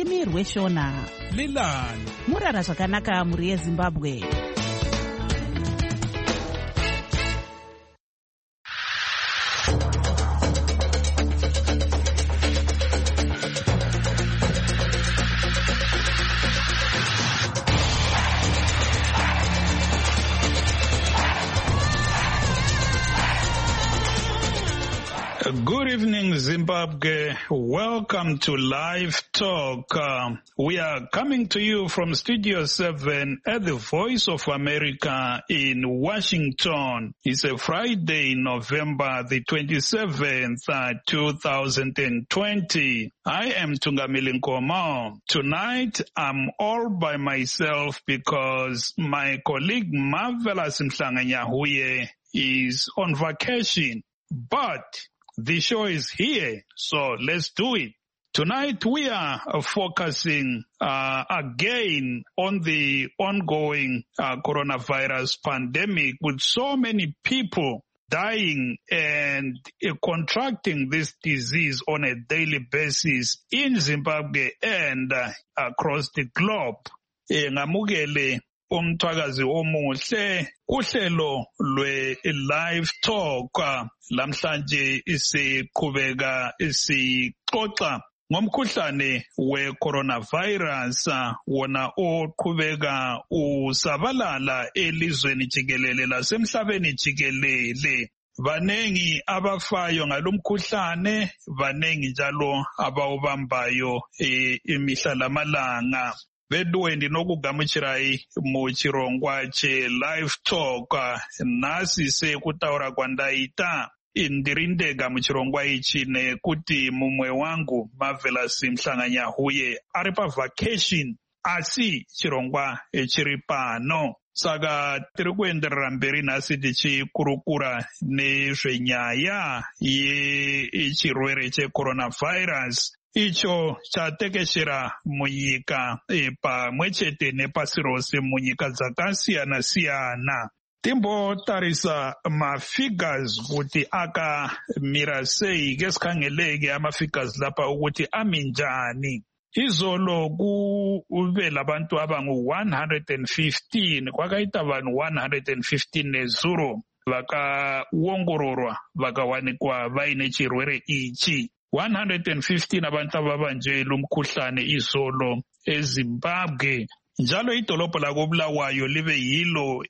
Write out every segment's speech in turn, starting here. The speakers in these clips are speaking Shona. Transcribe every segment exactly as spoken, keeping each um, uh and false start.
rurimi rweshona. Lilani. Murara zvakanaka muri yeZimbabwe. Good evening, Zimbabwe. Welcome to Live Talk. Uh, we are coming to you from Studio seven at the Voice of America in Washington. It's a Friday, November the twenty-seventh, uh, two thousand twenty. I am Tungamili Nkomo. Tonight, I'm all by myself because my colleague Marvelous Mhlanganyahuye is on vacation. But the show is here, so let's do it. Tonight we are uh, focusing uh, again on the ongoing uh, coronavirus pandemic, with so many people dying and uh, contracting this disease on a daily basis in Zimbabwe and uh, across the globe. E, ngamukele umthwakazi omuhle uhlelo lwe Live Talk lamhlanje isiqhubeka isixoxa ngomkhuhlane we coronavirus wona oqhubeka usabalala elizweni jikelele lasemhlabeni jikelele. Banengi abafayo ngalomkhuhlane, banengi njalo abawubambayo imihla lamalanga. Bedwendi nokugamuchirai muchirongwa che Live Talk nasi se kutaura kwandaita indirindega muchirongwa ichi nekuti mumwe wangu Marvelous Mhlanganyahuye ari pa vacation asi chirongwa chiri pano. Saka tiri kuenderera mberi nasi tichikurukura nezvenyaya yechirwere checoronavirus icho chatekeshera munyika e, pamwe chete nepasi rose munyika dzakasiyana siyana. Timbotarisa mafigures kuti akamira sei, kesikhangeleke amafigures lapha ukuthi ami njani. Izolo kuve labantu abangu one hundred fifteen, kwakaita vanhu one hundred fifteen nezuro vakaongororwa vakawanikwa vaine chirwere ichi. one hundred fifteen abantu ababanjwe umkhuhlane izolo eZimbabwe. Njalo idolobho lakoBulawayo libe yilo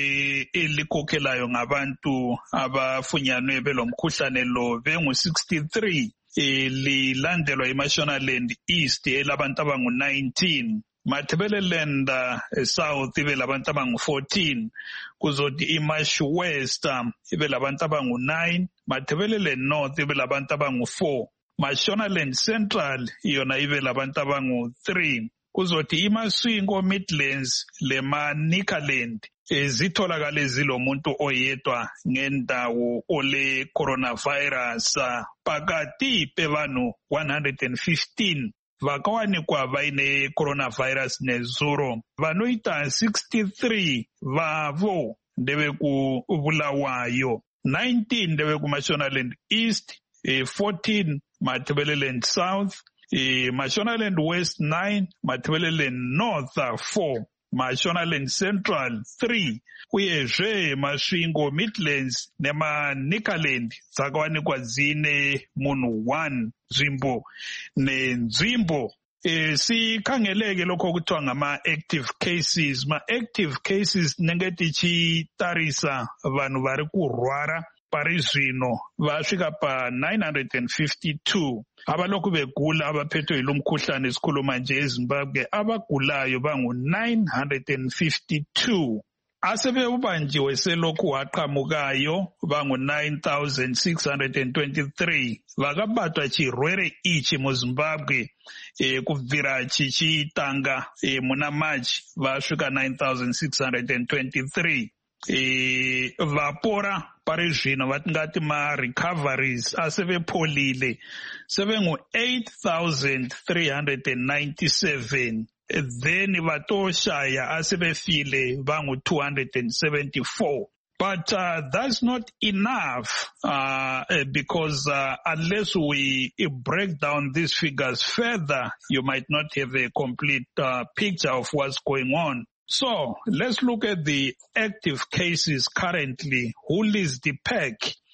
elikhokhelayo ngabantu abafunyanwe belomkhuhlane lo bengu sixty-three, lilandelwa iMashonaland East elabantu abangu nineteen, Matabeleland South ibe labantu abangu fourteen, kuzoti iMash West ibe labantu abangu nine, Matabeleland North ibe labantu abangu four, Mashonaland Central yona ibe labantu abangu three, kuzoti iMaswingo Midlands leManikaland zitholakale zilomuntu oyedwa ngendawo ole coronavirus. Pakati pevanu one hundred fifteen vakawanikwa vaine coronavirus nezuro, vanoita sixty-three vavo ndeve kuBulawayo, nineteen ndeve kuMashonaland East, fourteen Matabeleland South, Mashonaland West nine, Matabeleland North four, Mashonaland Central three, uyezve Masvingo Midlands neManikaland dzakawanikwa dzine munhu one nzvimbo nenzvimbo. E, sikhangeleke lokho kuthiwa ngama-active cases. Ma-active cases nenge tichitarisa vanhu vari kurwara pari zvino vasvika pa nine hundred fifty-two. Abalokhu begula abaphethwe yilo mkhuhlane esikhuluma nje eZimbabwe abagulayo bangu nine hundred fifty-two. Asebeubanjiwe selokhu waqhamukayo bangu nine thousand six hundred twenty-three. Vakabatwa chirwere ichi muZimbabwe e, kubvira chichitanga e, muna March vasvika nine thousand six hundred twenty-three. E, vapora pari zvino vatingati ma-recoveries asevepolile sevengu eight thousand three hundred ninety-seven. Then vatoshaya asebefile vangu two hundred seventy-four. But uh, that's not enough uh, because uh, unless we break down these figures further, you might not have a complete uh, picture of what's going on. So let's look at the active cases currently. Who leads the pack?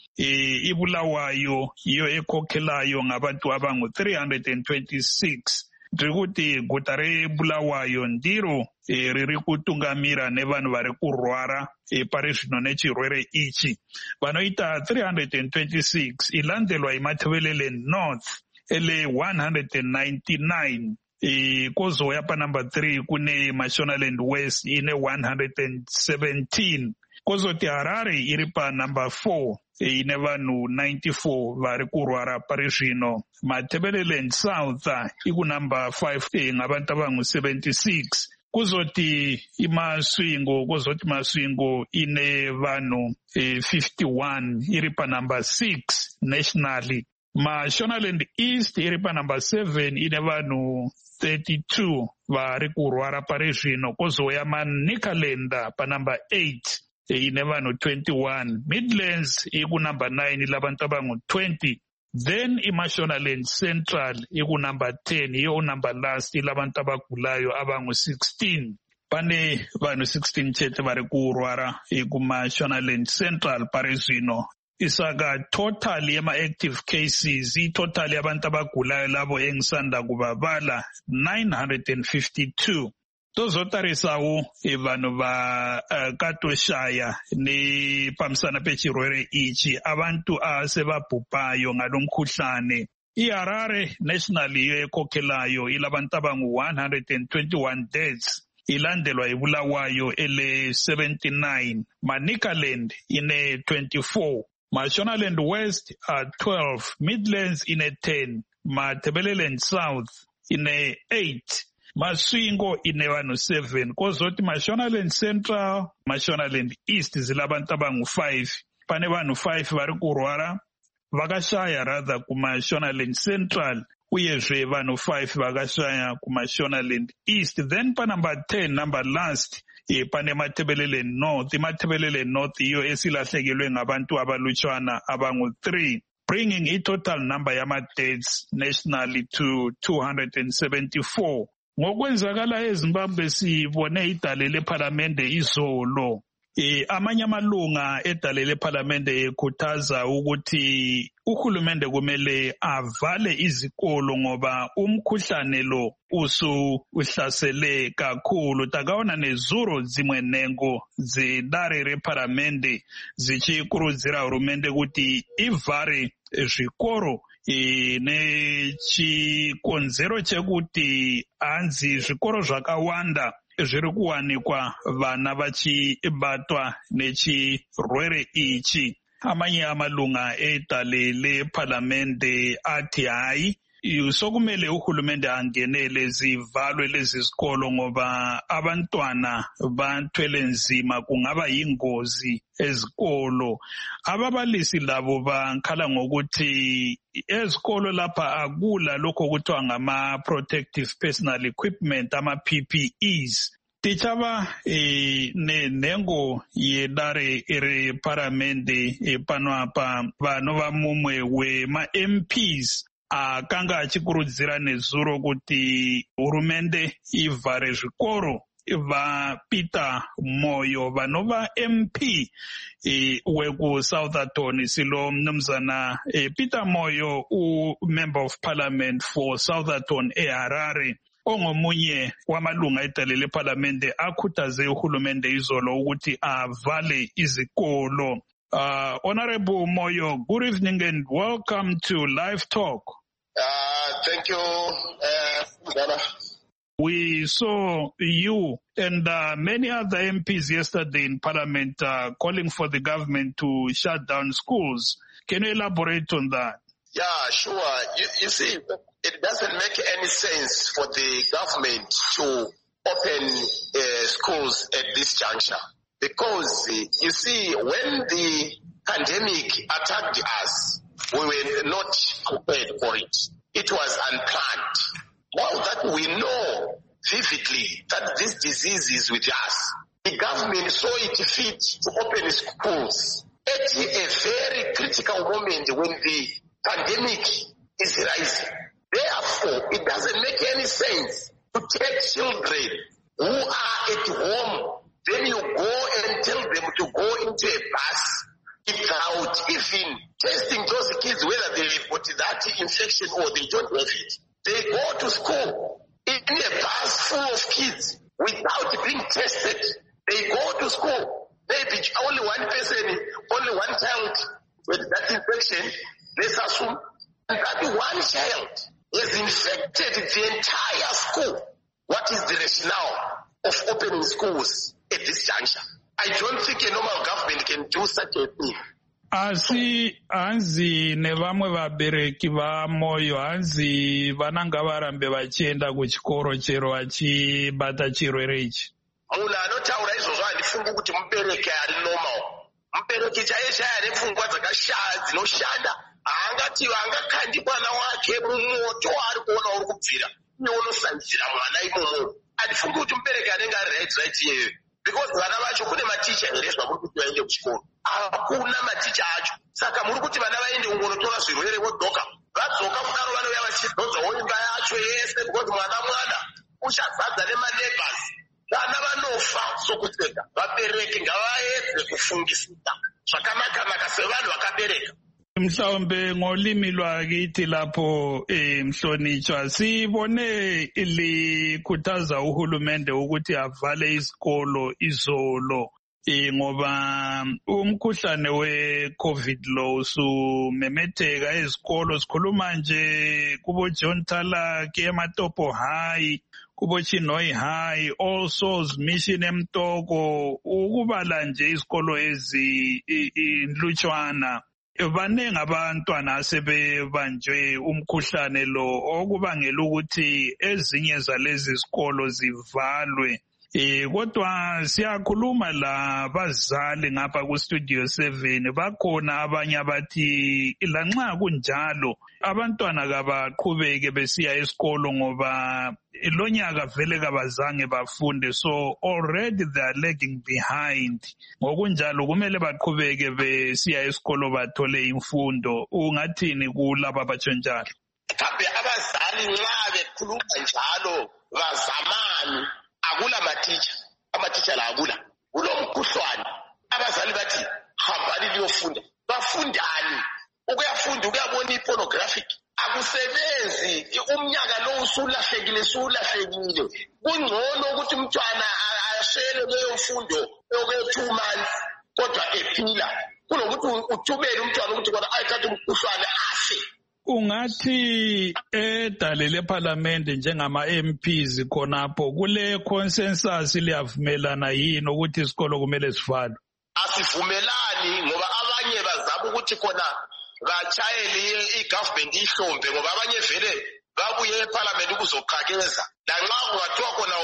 Ibulawayo iyo ekhokhelayo ngabantu abangu three hundred twenty-six. Ndikuti guta reBulawayo ndiro riri kutungamira nevanhu vari kurwara pari zvino nechirwere ichi. Vanoita three hundred twenty-six, ilandelwa iMatabeleland North ele one hundred ninety-nine. Kozouya pa number three kune Mashonaland West ine one hundred seventeen. Kozoti Harare iri pa number four ine vanhu ninety-four vari kurwara pari zvino. Matabeleland South iku number five ngabantu abangu seventy-six. Kuzoti iMasvingo, kuzoti Masvingo ine vanhu fifty-one iri pa number six nationally. Mashonaland East iri pa number seven ine vanhu thirty-two vari kurwara pari zvino. Kozouya Manicaland pa number eight ine vanhu twenty-one. Midlands iku number nine ilabantu abangu twenty. Then iMashonaland Central iku number ten, iyo number last ilabantu abagulayo abangu sixteen. Pane vanhu sixteen chete vari kurwara kuMashonaland Central pari zvino. Isaga total yema active cases, i total yabantu abagulayo labo engisanda kubabala nine hundred fifty-two. Tozotarisawo vanhu va uh, katoshaya ni pamsana pechirwere ichi abantu asebabhubhayo ngalomkhuhlane. IHarare national iyo ekhokhelayo ilabantu abangu one hundred twenty-one deaths. Ilandelwa iBulawayo ele seventy-nine. Manicaland ine twenty-four. Mashonaland West are twelve. Midlands ine ten. Matabeleland South ine eight. Masvingo ine vanhu seven. Kozoti Mashonaland Central, Mashonaland East zilabantu abangu five. Pane vanhu five vari kurwara vakashaya rather kuMashonaland Central, uyezve vanhu five vakashaya kuMashonaland East. Then pa number ten, number last, e pane Matabeleland North. Matabeleland North iyo esilahlekelwe ngabantu abalutshwana abangu three, bringing i total number yama deaths nationally to two hundred seventy-four. Ngokwenzakala eZimbabwe sibone idale lePhalamende izolo. E, amanye amalunga edale lePhalamende ekhuthaza ukuthi uhulumende kumele avale izikolo ngoba umkhuhlane lo usu uhlasele kakhulu. Takaona nezuro zimwe nengo zedare rePhalamende zichikurudzira hurumende kuti ivhare zvikoro. E, nechikonzero chekuti hanzi zvikoro zvakawanda zviri kuwanikwa vana vachibatwa nechirwere ichi. Amanye amalunga edale lePhalamende ati hayi sokumele uhulumende angenele zivalwe lezi zikolo ngoba abantwana bathwele nzima, kungaba yingozi ezikolo. Ababalisi labo bankhala ngokuthi ezikolo lapha akula lokho kuthiwa ngama protective personal equipment, ama P P Es. Tichaba eh, ne nengo yedare ere Phalamende eh, pano apa vano vamumwe wema M Ps akanga achikurudzira nezuro kuti hurumende ivhare zvikoro. VaPeter Moyo vanova M P e, weku Southampton silo mnumzana e, Peter Moyo u member of parliament for Southampton eHarare ongomunye wamalunga edale lePhalamende akhuthaze uhulumende izolo ukuthi avale izikolo. Uh, Honorable Moyo, good evening and welcome to Live Talk. Uh, thank you, uh, Dana. We saw you and uh, many other M Ps yesterday in Parliament uh, calling for the government to shut down schools. Can you elaborate on that? Yeah, sure. You, you see, it doesn't make any sense for the government to open uh, schools at this juncture. Because, uh, you see, when the pandemic attacked us, we were not prepared for it. It was unplanned. Now that we know vividly that this disease is with us, the government saw it fit to open schools at a very critical moment when the pandemic is rising. Therefore, it doesn't make any sense to take children who are at home, then you go and tell them to go into a bus without even testing those kids whether they've got that infection or they don't have it. They go to school in a bus full of kids without being tested. They go to school. Maybe only one person, only one child with that infection, let's assume, and that one child has infected the entire school. What is the rationale of opening schools at this juncture? I don't think a normal government can do such a thing. Asi hanzi nevamwe vabereki va moyo hanzi vananga varambe vachienda kuchikoro chero vachibata chirwere ichi. Munhu anotaura izvozvo handifungi kuti mubereki ari normal. Mubereki chaiye chaiye ane pfungwa dzinoshanda haangati angakandi mwana wake mumoto ari kuona uri kubvira iye unosanzira mwana imomo. Handifungi kuti mubereki anenge ari right right iyeyo. Because vana vacho kune maticha here zvamuri kuti vaende kuchikoro. Hakuna maticha acho. Saka muri kuti vana vaende kungonotora zvirwere vodzoka. Vadzoka kudaro vanouya vachidzodzwawo imba yacho yese because mwana mwana uchazadza nemaneighbors. Vana vanofa sokutega. Vabereki ngavaedze kufungisisa zvakanaka-naka sevanhu vakabereka. Mhlawumbe ngolimi lwakithi lapho eh Mhlonitshwa sibone likhuthaza uhulumende ukuthi avale isikolo izolo eh ngoba umkhuhlane we-COVID lo usumemetheka ezikolo. Sikhuluma nje kubo John Talaki eMatopo High, kubo Chinhoyi High, All Souls Mission eMtoko, ukubala nje isikolo ezinhlutshwana. Baningi abantwana asebebanjwe umkhuhlane lo okubangela ukuthi ezinye zalezi zikolo zivalwe. Eh kodwa siyakhuluma la bazali ngapha ku Studio seven, bakhona abanye abathi lanxa kunjalo abantwana kabaqhubeke besiya esikolo ngoba lonyaka vele kabazange bafunde, so already they are lagging behind. Ngokunjalo kumele baqhubeke besiya esikolo bathole imfundo. Ungathini kulaba batshonjalo? Kambe abazali nxa bekhuluma njalo bazamani akula maticha, amaticha la akula. Kulo mkhuhlwane abazali bathi hambani liyofunda. Bafundani? Ukuyafunda ukuyabona ipornographic akusebenzi. Umnyaka lo usulahlekile usulahlekile. Kungcono ukuthi umntwana ashele leyo mfundo yoke two months kodwa ephila kunokuthi uthumele umntwana ukuthi kodwa ayithathe umkhuhlwane afe. Ungathi edale leParliament njengama M Ps khonapho kule consensus liyavumelana yini ukuthi isikolo kumele sivalwe? Asivumelani ngoba abanye bazama ukuthi khona bachayele igovernment ihlombe ngoba abanye vele babuye eParliament ukuzoqhakeza. Lanxa kungathiwa khona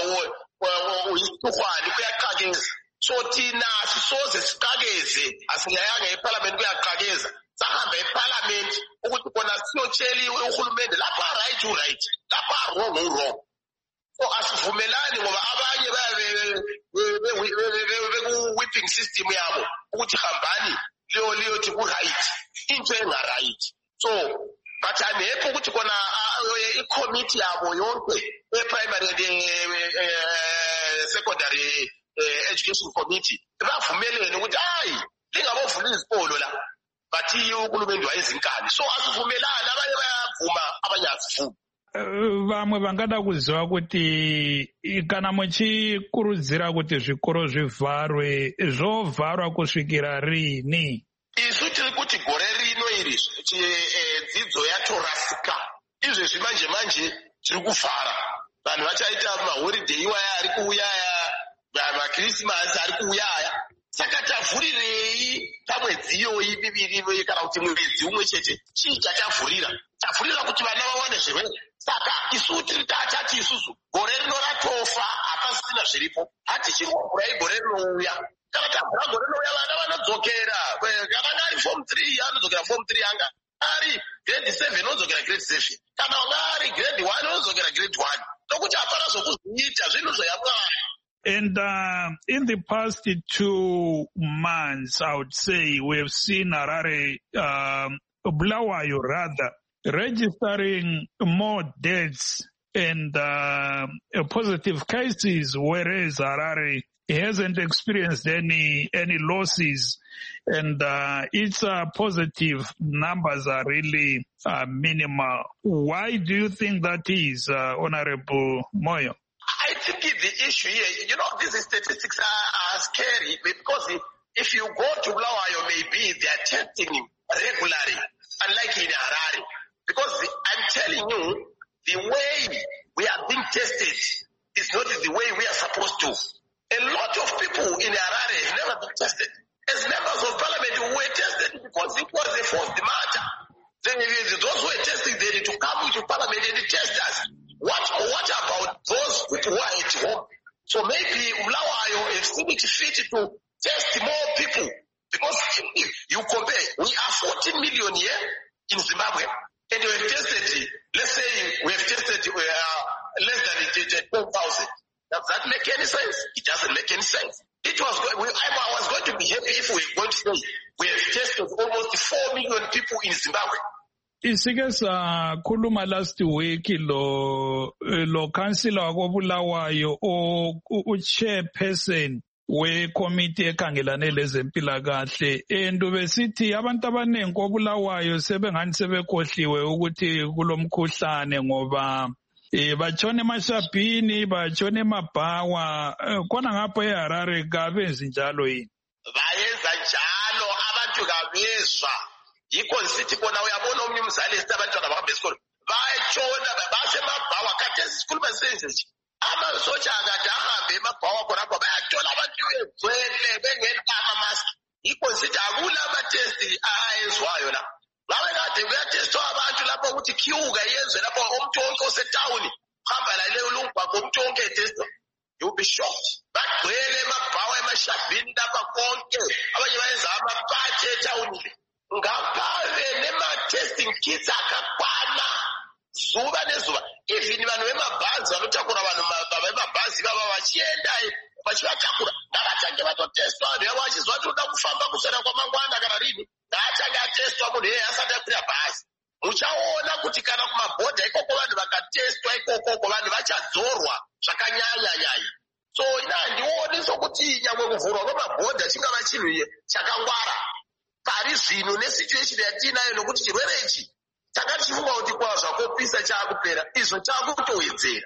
uyisikhwani kuyaqhakeza. So thina sisoze siqhakeze asingayanga eParliament kuyaqhakeza. Sahamba eParliament ukuthi khona siyotshela uhulumende lapha right u right, lapha wrong u wrong. So asivumelani ngoba abanye babe whipping system yabo ukuthi hambani leyo leyo thi ku right into enga right. So but I'm happy ukuthi khona i-committee yabo yonke e-primary and secondary education committee bavumelene ukuthi hayi lingabovula izikolo la. Bathi uhulumende wayezinkani. So asivumelani, abanye bayavuma abanye asivumi. Vamwe vangada kuziva kuti kana muchikurudzira kuti zvikoro zvivarwe zvovharwa kusvikira rini? Isu tiri kuti gore rino iri dzidzo yatorasika. Izvezvi manje manje tiri kuvhara. Vanhu vachaita maholiday iwaya ari kuuya aya, maKrismasi ari kuuya aya. Saka tavhurirei pamwedzi iyoyi miviri kana kuti mwedzi umwe chete chii chachavhurira? Tavhurira kuti vana vawane zvirwere. Saka isu tiri tatati isusu gore rino ratofa hapasisina zviripo. Hatichingobhurai gore rinouya. Kana tabhura gore rinouya vana vanodzokera. Kana ari form three anodzokera form three anga. Ari grade seven anodzokera grade seven. Kana ari grade one anodzokera grade one. Nokuti hapana zvokuziita zvinhu zvoyamwari. And uh, in the past two months, I would say, we have seen Harare, um, Bulawayo rather, registering more deaths and uh, positive cases, whereas Harare hasn't experienced any any losses, and uh, its uh, positive numbers are really uh, minimal. Why do you think that is, uh, Honorable Moyo? I think the issue here, you know, these statistics are, are scary because if you go to Bulawayo, maybe they are testing regularly, unlike in Harare. Because I'm telling you, the way we are being tested is not the way we are supposed to. A lot of people in Harare have never been tested. As members of parliament who were tested because it was a forced matter. Then those who were testing, they need to come into parliament and test us. What, what about those people who are at home? So maybe Bulawayo has seen it fit to test more people. Because if you compare, we are fourteen million here in Zimbabwe. And we have tested, let's say we have tested uh, less than twelve thousand. Does that make any sense? It doesn't make any sense. It was going, we, I was going to be happy if we were going to say we have tested almost four million people in Zimbabwe. Isike sakhuluma last week lo lo councillor wakobulawayo o chairperson we-committee ekhangelane lezempilakahle and besithi abantu abaningi kobulawayo sebengani sebekhohliwe ukuthi kulomkhuhlane ngoba eh batshone emashabhini batshone emabhawa khona ngapho eHarare kabenzi njalo yini bayenza njalo abantu kabezwa yikho sithi kona uyabona omnye umzali esithi abantwana bahamba esikolo bayatshona basemabhawa kade sikhuluma senze nje amasotsha akade ahambe emabhawa khona apho bayathola abantu begcwele bengenama mask yikho sithi akula amatesti ayezwayo la lawe kade kuyatestwa abantu lapho ukuthi kiuka yenzwe lapho umuntu wonke osetawuni hamba la leyo lumbhako umuntu wonke etestwa you'll be shocked bagcwele emabhawa emashabhini lapha konke abanye bayenza amaphathi etawuni ngaphave nema-testing kits akakwana zuba nezuba even vanhu vemabhazi vanotakura vanhu vemabhazi vava vachienda vachivatakura ngavatange vatotestwa vanhu yavo vachizwa kuti uda kufamba kuswera kwamangwana kana rini ngaatange atestwa munhu iyeye asati akwira bhazi muchaona kuti kana kumabhodha ikoko vanhu vakatestwa ikokoko vanhu vachadzorwa zvakanyanyanyanya so ina handioni sokuti nyangwe kuvhurwa kwemabhodha chingava chinhu chakangwara pari zvino nesituation yatinayo nokuti chirwere ichi takati chifunga kuti kwazvakopisa chaakupera izvo chaakutowedzera.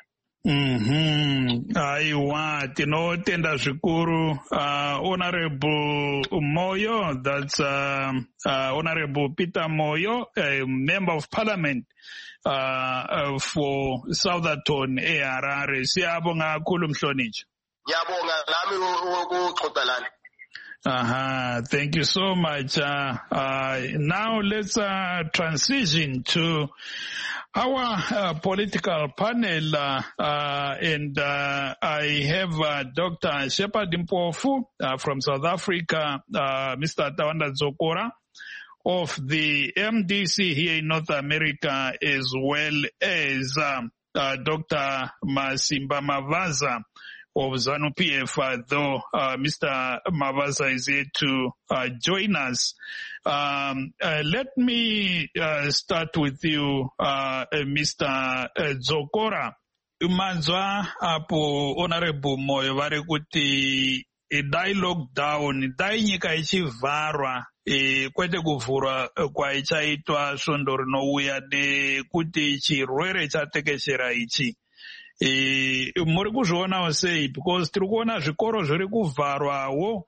Mhm. Aiwa, tinotenda zvikuru. Uh, Honorable Moyo, that's uh, uh, Honorable Peter Moyo, a member of parliament uh, uh, for Southerton eHarare. Siyabonga kakhulu Mhlonitshi. Ngiyabonga nami ukuxoxa lana. Uh-huh. Thank you so much. Uh, uh, now let's uh, transition to our uh, political panel, uh, uh, and uh, I have uh, Doctor Shepard Mpofu uh, from South Africa, uh, Mister Tawanda Zokora of the M D C here in North America, as well as um, uh, Doctor Masimba Mavaza of ZANU-P F, uh, though uh, Mister Mavaza is here to uh, join us. Um, uh, let me uh, start with you, uh, uh, Mister Uh, Zokora. Umanzwa apo Honorable Moyo vari kuti dai lockdown, dai nyika ichivharwa, e, kwete kuvhurwa kwaichaitwa svondo rinouya nekuti chirwere chatekeshera ichi. E, muri kuzvionawo sei because tiri kuona zvikoro zviri kuvharwawo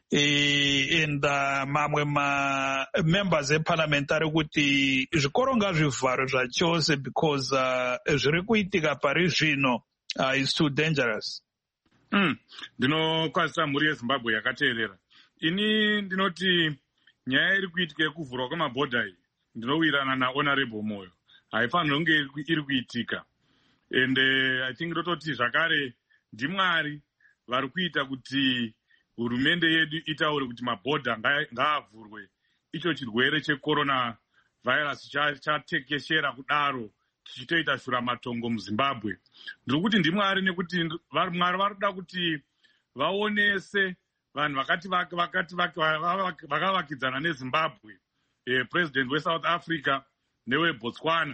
e, and uh, mamwe ma-members eparliament ari kuti zvikoro ngazvivharwe zvachose because uh, zviri kuitika pari zvino uh, is too dangerous. Mm. Ndinokwazisa mhuri yeZimbabwe yakateerera. Ini ndinoti nyaya iri kuitika yekuvhurwa kwemabhodha iyi ndinowirirana naHonorable Moyo. Haifanirwi kunge iri kuitika. And uh, I think ndototi zvakare ndimwari vari kuita kuti hurumende yedu itaure kuti mabhodha ngaavhurwe. Icho chirwere checorona virus chatekeshera kudaro tichitoita shura matongo muZimbabwe. Ndiri kuti ndimwari nekuti mwari vari kuda kuti vaonese vanhu vakati vakati vakavakidzana neZimbabwe, eh, president weSouth Africa neweBotswana,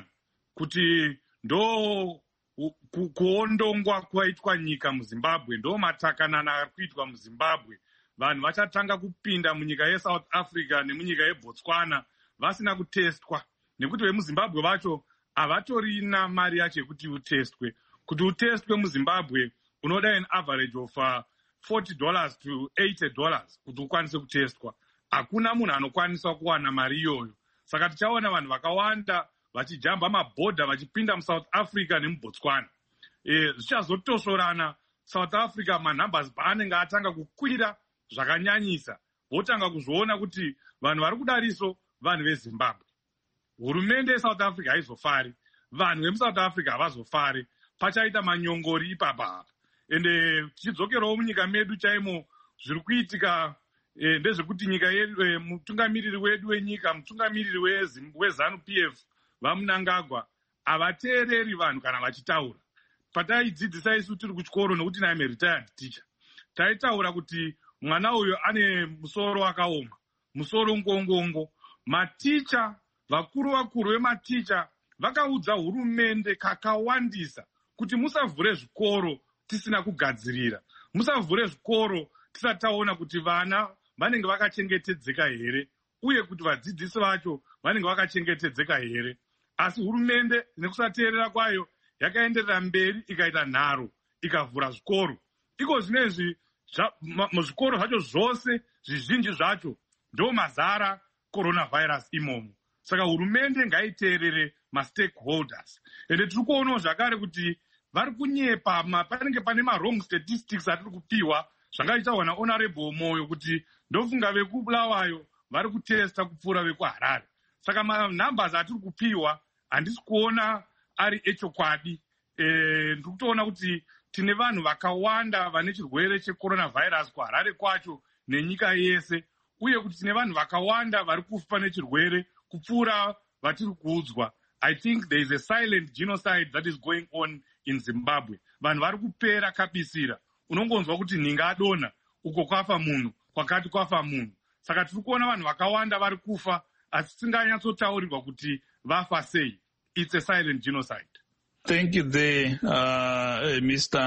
kuti ndo ku, kuondongwa kwaitwa nyika muZimbabwe, ndo matakanana ari kuitwa muZimbabwe. Vanhu vachatanga kupinda munyika yeSouth Africa nemunyika yeBotswana vasina kutestwa, nekuti vemuZimbabwe vacho havatorina mari yacho yekuti utestwe. Kuti utestwe muZimbabwe unoda an average of uh, forty dollars to eighty dollars kuti ukwanise kutestwa. Hakuna munhu anokwanisa kuwana mari iyoyo. Saka tichaona vanhu vakawanda vachijamba mabhodha vachipinda muSouth Africa nemuBotswana. Eh, zvichazotosorana South Africa manumbers paanenge atanga kukwira zvakanyanyisa, votanga kuzviona kuti vanhu vari kudariso vanhu veZimbabwe. Hurumende yeSouth Africa haizofari, vanhu vemuSouth Africa havazofari, pachaita manyongori ipapa. Ende tichidzokerawo munyika medu chaimo zviri kuitika eh, ndezvekuti nyika yedu eh, mutungamiriri wedu wenyika, mutungamiriri weZanu P F vaMnangagwa havateereri vanhu kana vachitaura. Pataidzidzisa isu tiri kuchikoro, nokuti naime retired teacher, taitaura kuti mwana uyo ane musoro wakaoma, musoro ngongongo. Maticha, vakuru vakuru vematicha vakaudza hurumende kakawandisa kuti musavhure zvikoro tisina kugadzirira, musavhure zvikoro tisati taona kuti vana vanenge vakachengetedzeka here, uye kuti vadzidzisi vacho vanenge vakachengetedzeka here. Asi hurumende nekusateerera kwayo yakaenderera mberi ikaita nharo ikavhura zvikoro. Iko zvinezvi muzvikoro zvacho zvose zvizhinji zvacho ndo mazara coronavirus imomo. Saka hurumende ngaiteerere mastakeholders. Ende tiri kuonawo zvakare kuti vari kunyepa, panenge pane ma-wrong statistics atiri kupiwa, zvangaitawa naHonorable Moyo kuti ndofunga vekubulawayo vari kutesta kupfuura vekuHarare. Saka manumbers atiri kupiwa handisi kuona ari echokwadi. Eh, ndiri kutoona kuti tine vanhu vakawanda vane chirwere checoronavirus kuHarare kwacho nenyika yese, uye kuti tine vanhu vakawanda vari kufa nechirwere kupfuura vatiri kuudzwa. I think there is a silent genocide that is going on in Zimbabwe. Vanhu vari kupera kabisira. Unongonzwa kuti ninga adona, uko kwafa munhu, kwakati kwafa munhu. Saka tiri kuona vanhu vakawanda vari kufa, asi tinganyatsotaurirwa kuti vafa sei. It's a silent genocide. Thank you there, uh, Mister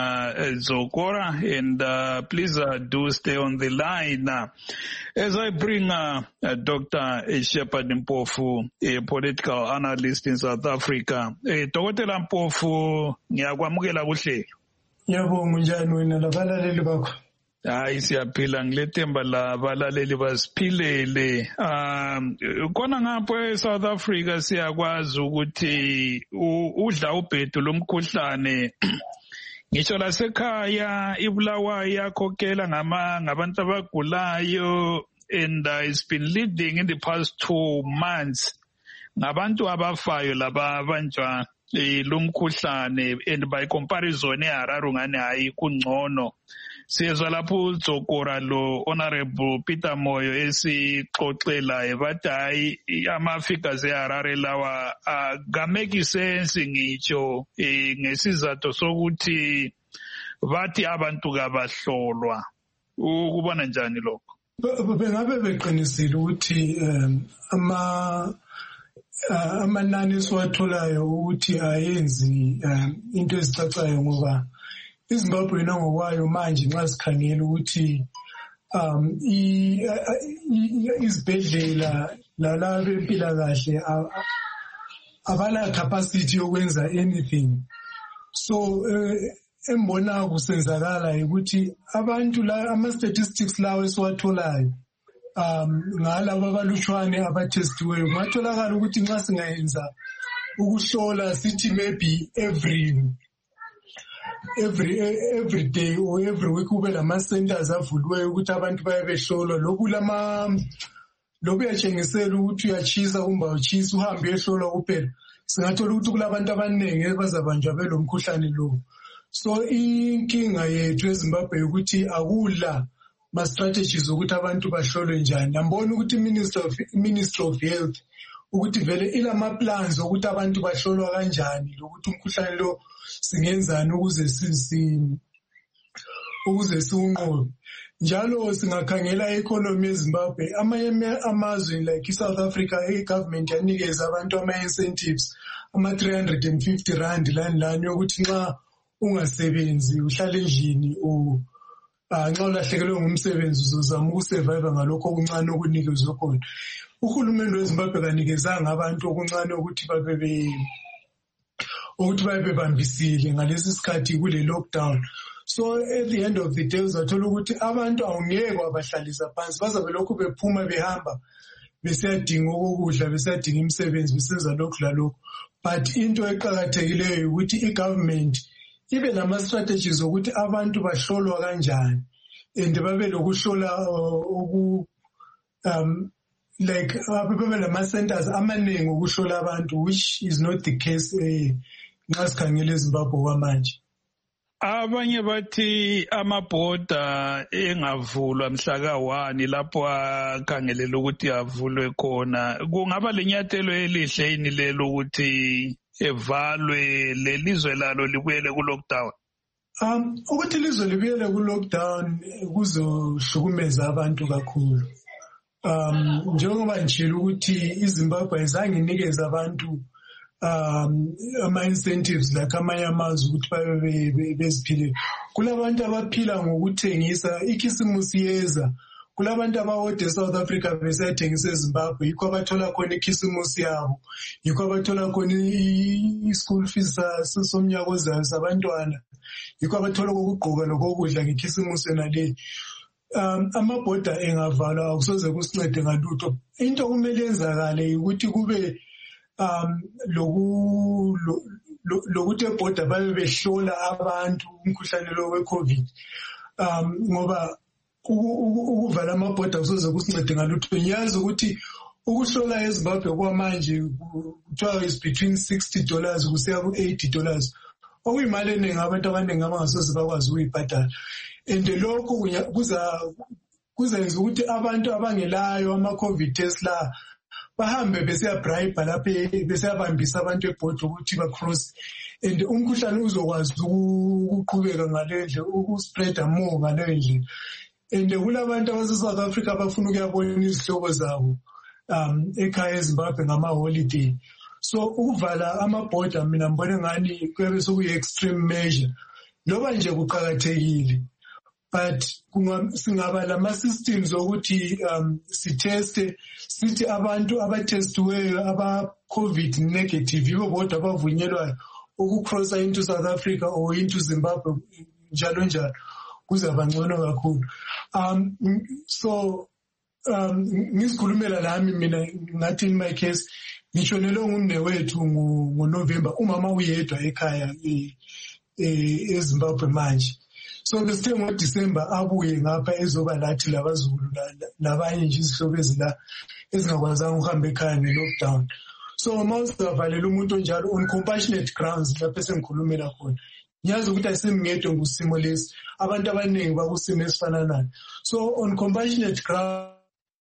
Zokora, and uh, please uh, do stay on the line. Uh, as I bring uh, uh, Doctor Shepherd Mpofu, a political analyst in South Africa. Uh, Dokotela Mpofu, ngiyakwamukela kuhlelo. Ngiyabonga njani wena labalaleli bakho? Hayi siyaphila, ngilethemba labalaleli basiphilele. Um kona ngapho eSouth Africa siyakwazi ukuthi udla ubhedu lomkhuhlane ngisho lasekhaya ibulawayo yakhokhela ngama ngabantu abagulayo, and uh, it's been leading in the past two months ngabantu abafayo laba abanjwa lomkhuhlane, and by comparison eHarare ngane hayi kungcono. Siyezwa lapho uZokora lo Honorable Peter Moyo esixoxela bathi hayi ama-figures eHarare lawa akamake sense ngitsho ngesizathu sokuthi bathi abantu kabahlolwa. Ukubona njani lokho? Bengabe beqinisile ukuthi ama amanani esiwatholayo ukuthi ayenzi into ezicacayo, ngoba iZimbabwe nangokwayo manje nxa sikhangela ukuthi um izibhedlela lalabo bempilakahle abala capacity yokwenza anything. So embona kusenzakala ukuthi abantu la ama-statistics lawo esiwatholayo um ngalabo abalutshwane abatestiweyo kungatholakala ukuthi nxa singayenza ukuhlola sithi maybe every every every day or every week kube lama-centers avuliweyo ukuthi abantu baye behlolwa. Lokhu lama lokhu yatshengisela ukuthi uyatshisa kumbe awutshisi uhambe uyehlolwa kuphela. Singathola ukuthi kulabantu abaningi bazabanjwa belo mkhuhlane lo. So inkinga yethu eZimbabwe ukuthi akula ma-strategies ukuthi abantu bahlolwe njani. Ngibona ukuthi Minister of Ministry of Health ukuthi vele ilama-plans ukuthi abantu bahlolwa kanjani lokuthi umkhuhlane lo singenzani ukuze sisi ukuze siwunqobe. Njalo singakhangela economy eZimbabwe, amanye amazwe like iSouth Africa, i-government yanikeza abantu ama-incentives ama-three hundred fifty rand lani lani yokuthi nxa ungasebenzi uhlale endlini u nxa ulahlekelwe ngumsebenzi uzozama ukusurvive ngalokho okuncane okunikezwe khona. Uhulumende weZimbabwe kanikezanga abantu okuncane ukuthi babe ukuthi babe bambisile ngalesi sikhathi kule lockdown. So at the end of the day uzathola ukuthi abantu awungeke wabahlalisa phansi, bazabe lokhu bephuma behamba besiyadinga okudla, besiyadinga imisebenzi, besenza lokhu lalokhu. But into eqakathekileyo ukuthi i-government ibe nama-strategies ukuthi abantu bahlolwa kanjani and babe lokuhlola oku um like babe lama-centers amaningi ukuhlola abantu, which is not the case nxa sikhangele eZimbabwe kwamanje. Abanye bathi amabhoda engavulwa mhla ka one lapho akhangelela ukuthi avulwe khona, kungaba lenyathelo elihle yini lelo ukuthi evalwe lelizwe lalo libuyele ku lockdown? Um ukuthi ilizwe libuyele ku lockdown kuzohlukumeza abantu kakhulu. Um njengoba njalo ukuthi iZimbabwe ayizange inikeze abantu um ama-incentives like amanye amazwe ukuthi babe beziphile. Kulabantu abaphila ngokuthengisa, ikhisimusi yeza, kulabantu abawode eSouth Africa besathengisa eZimbabwe, yikho abathola khona ikhisimusi yabo, yikho abathola khona i-school fees somnyaka ozayo sabantwana, yikho abathola kokugqoka lokokudla ngekhisimusi nale. Um amabhoda engavalwa akusoze kusincede ngalutho. Into kumele yenzakale ukuthi kube um loku lokuthi ebhoda babe behlola abantu umkhuhlane lo we-COVID, um ngoba ukuvala amabhoda kusoze kusincede ngalutho. Ngiyazi ukuthi ukuhlola eZimbabwe kwamanje kuthiwa is between sixty dollars kusiya ku-eighty dollars, okuyimali eningi abantu abaningi abangasoze bakwazi ukuyibhadala. And lokho kuzenza ukuthi abantu abangelayo ama-COVID test la bahambe besiyabribe lapho besiyabambisa abantu ebhoda ukuthi bacross, and umkhuhlane uzokwazi ukuqhubeka ngalendle ukuspreada more ngalendle. And kulabantu abase-South Africa abafuna ukuyabona izihlobo zabo um ekhaya eZimbabwe ngama-holiday. So ukuvala amabhoda mina mbona ngani kuyabe sokuyi-extreme measure, loba nje kuqakathekile, but singaba lama-systems okuthi um siteste sithi abantu abatestiweyo aba-COVID negative yibo bodwa abavunyelwayo ukucrossa into South Africa or into Zimbabwe njalo njalo, kuzaba ngcono kakhulu. Um so um ngisikhulumela lami mina ngathi in my case ngishonelwe ngumnewethu ngoNovember, umama uyedwa ekhaya eZimbabwe manje. So besithe ngoDisemba abuye ngapha ezoba lathi labazulu labanye nje izihlobo ezila ezingakwazanga ukuhamba ekhaya nge-lockdown. So mawusivalela umuntu onjalo on compassionate grounds lapho esengikhulumela khona, ngiyazi ukuthi ayisemngedwe ngusimo lesi, abantu abaningi bakusimo esifana nayo. So on compassionate grounds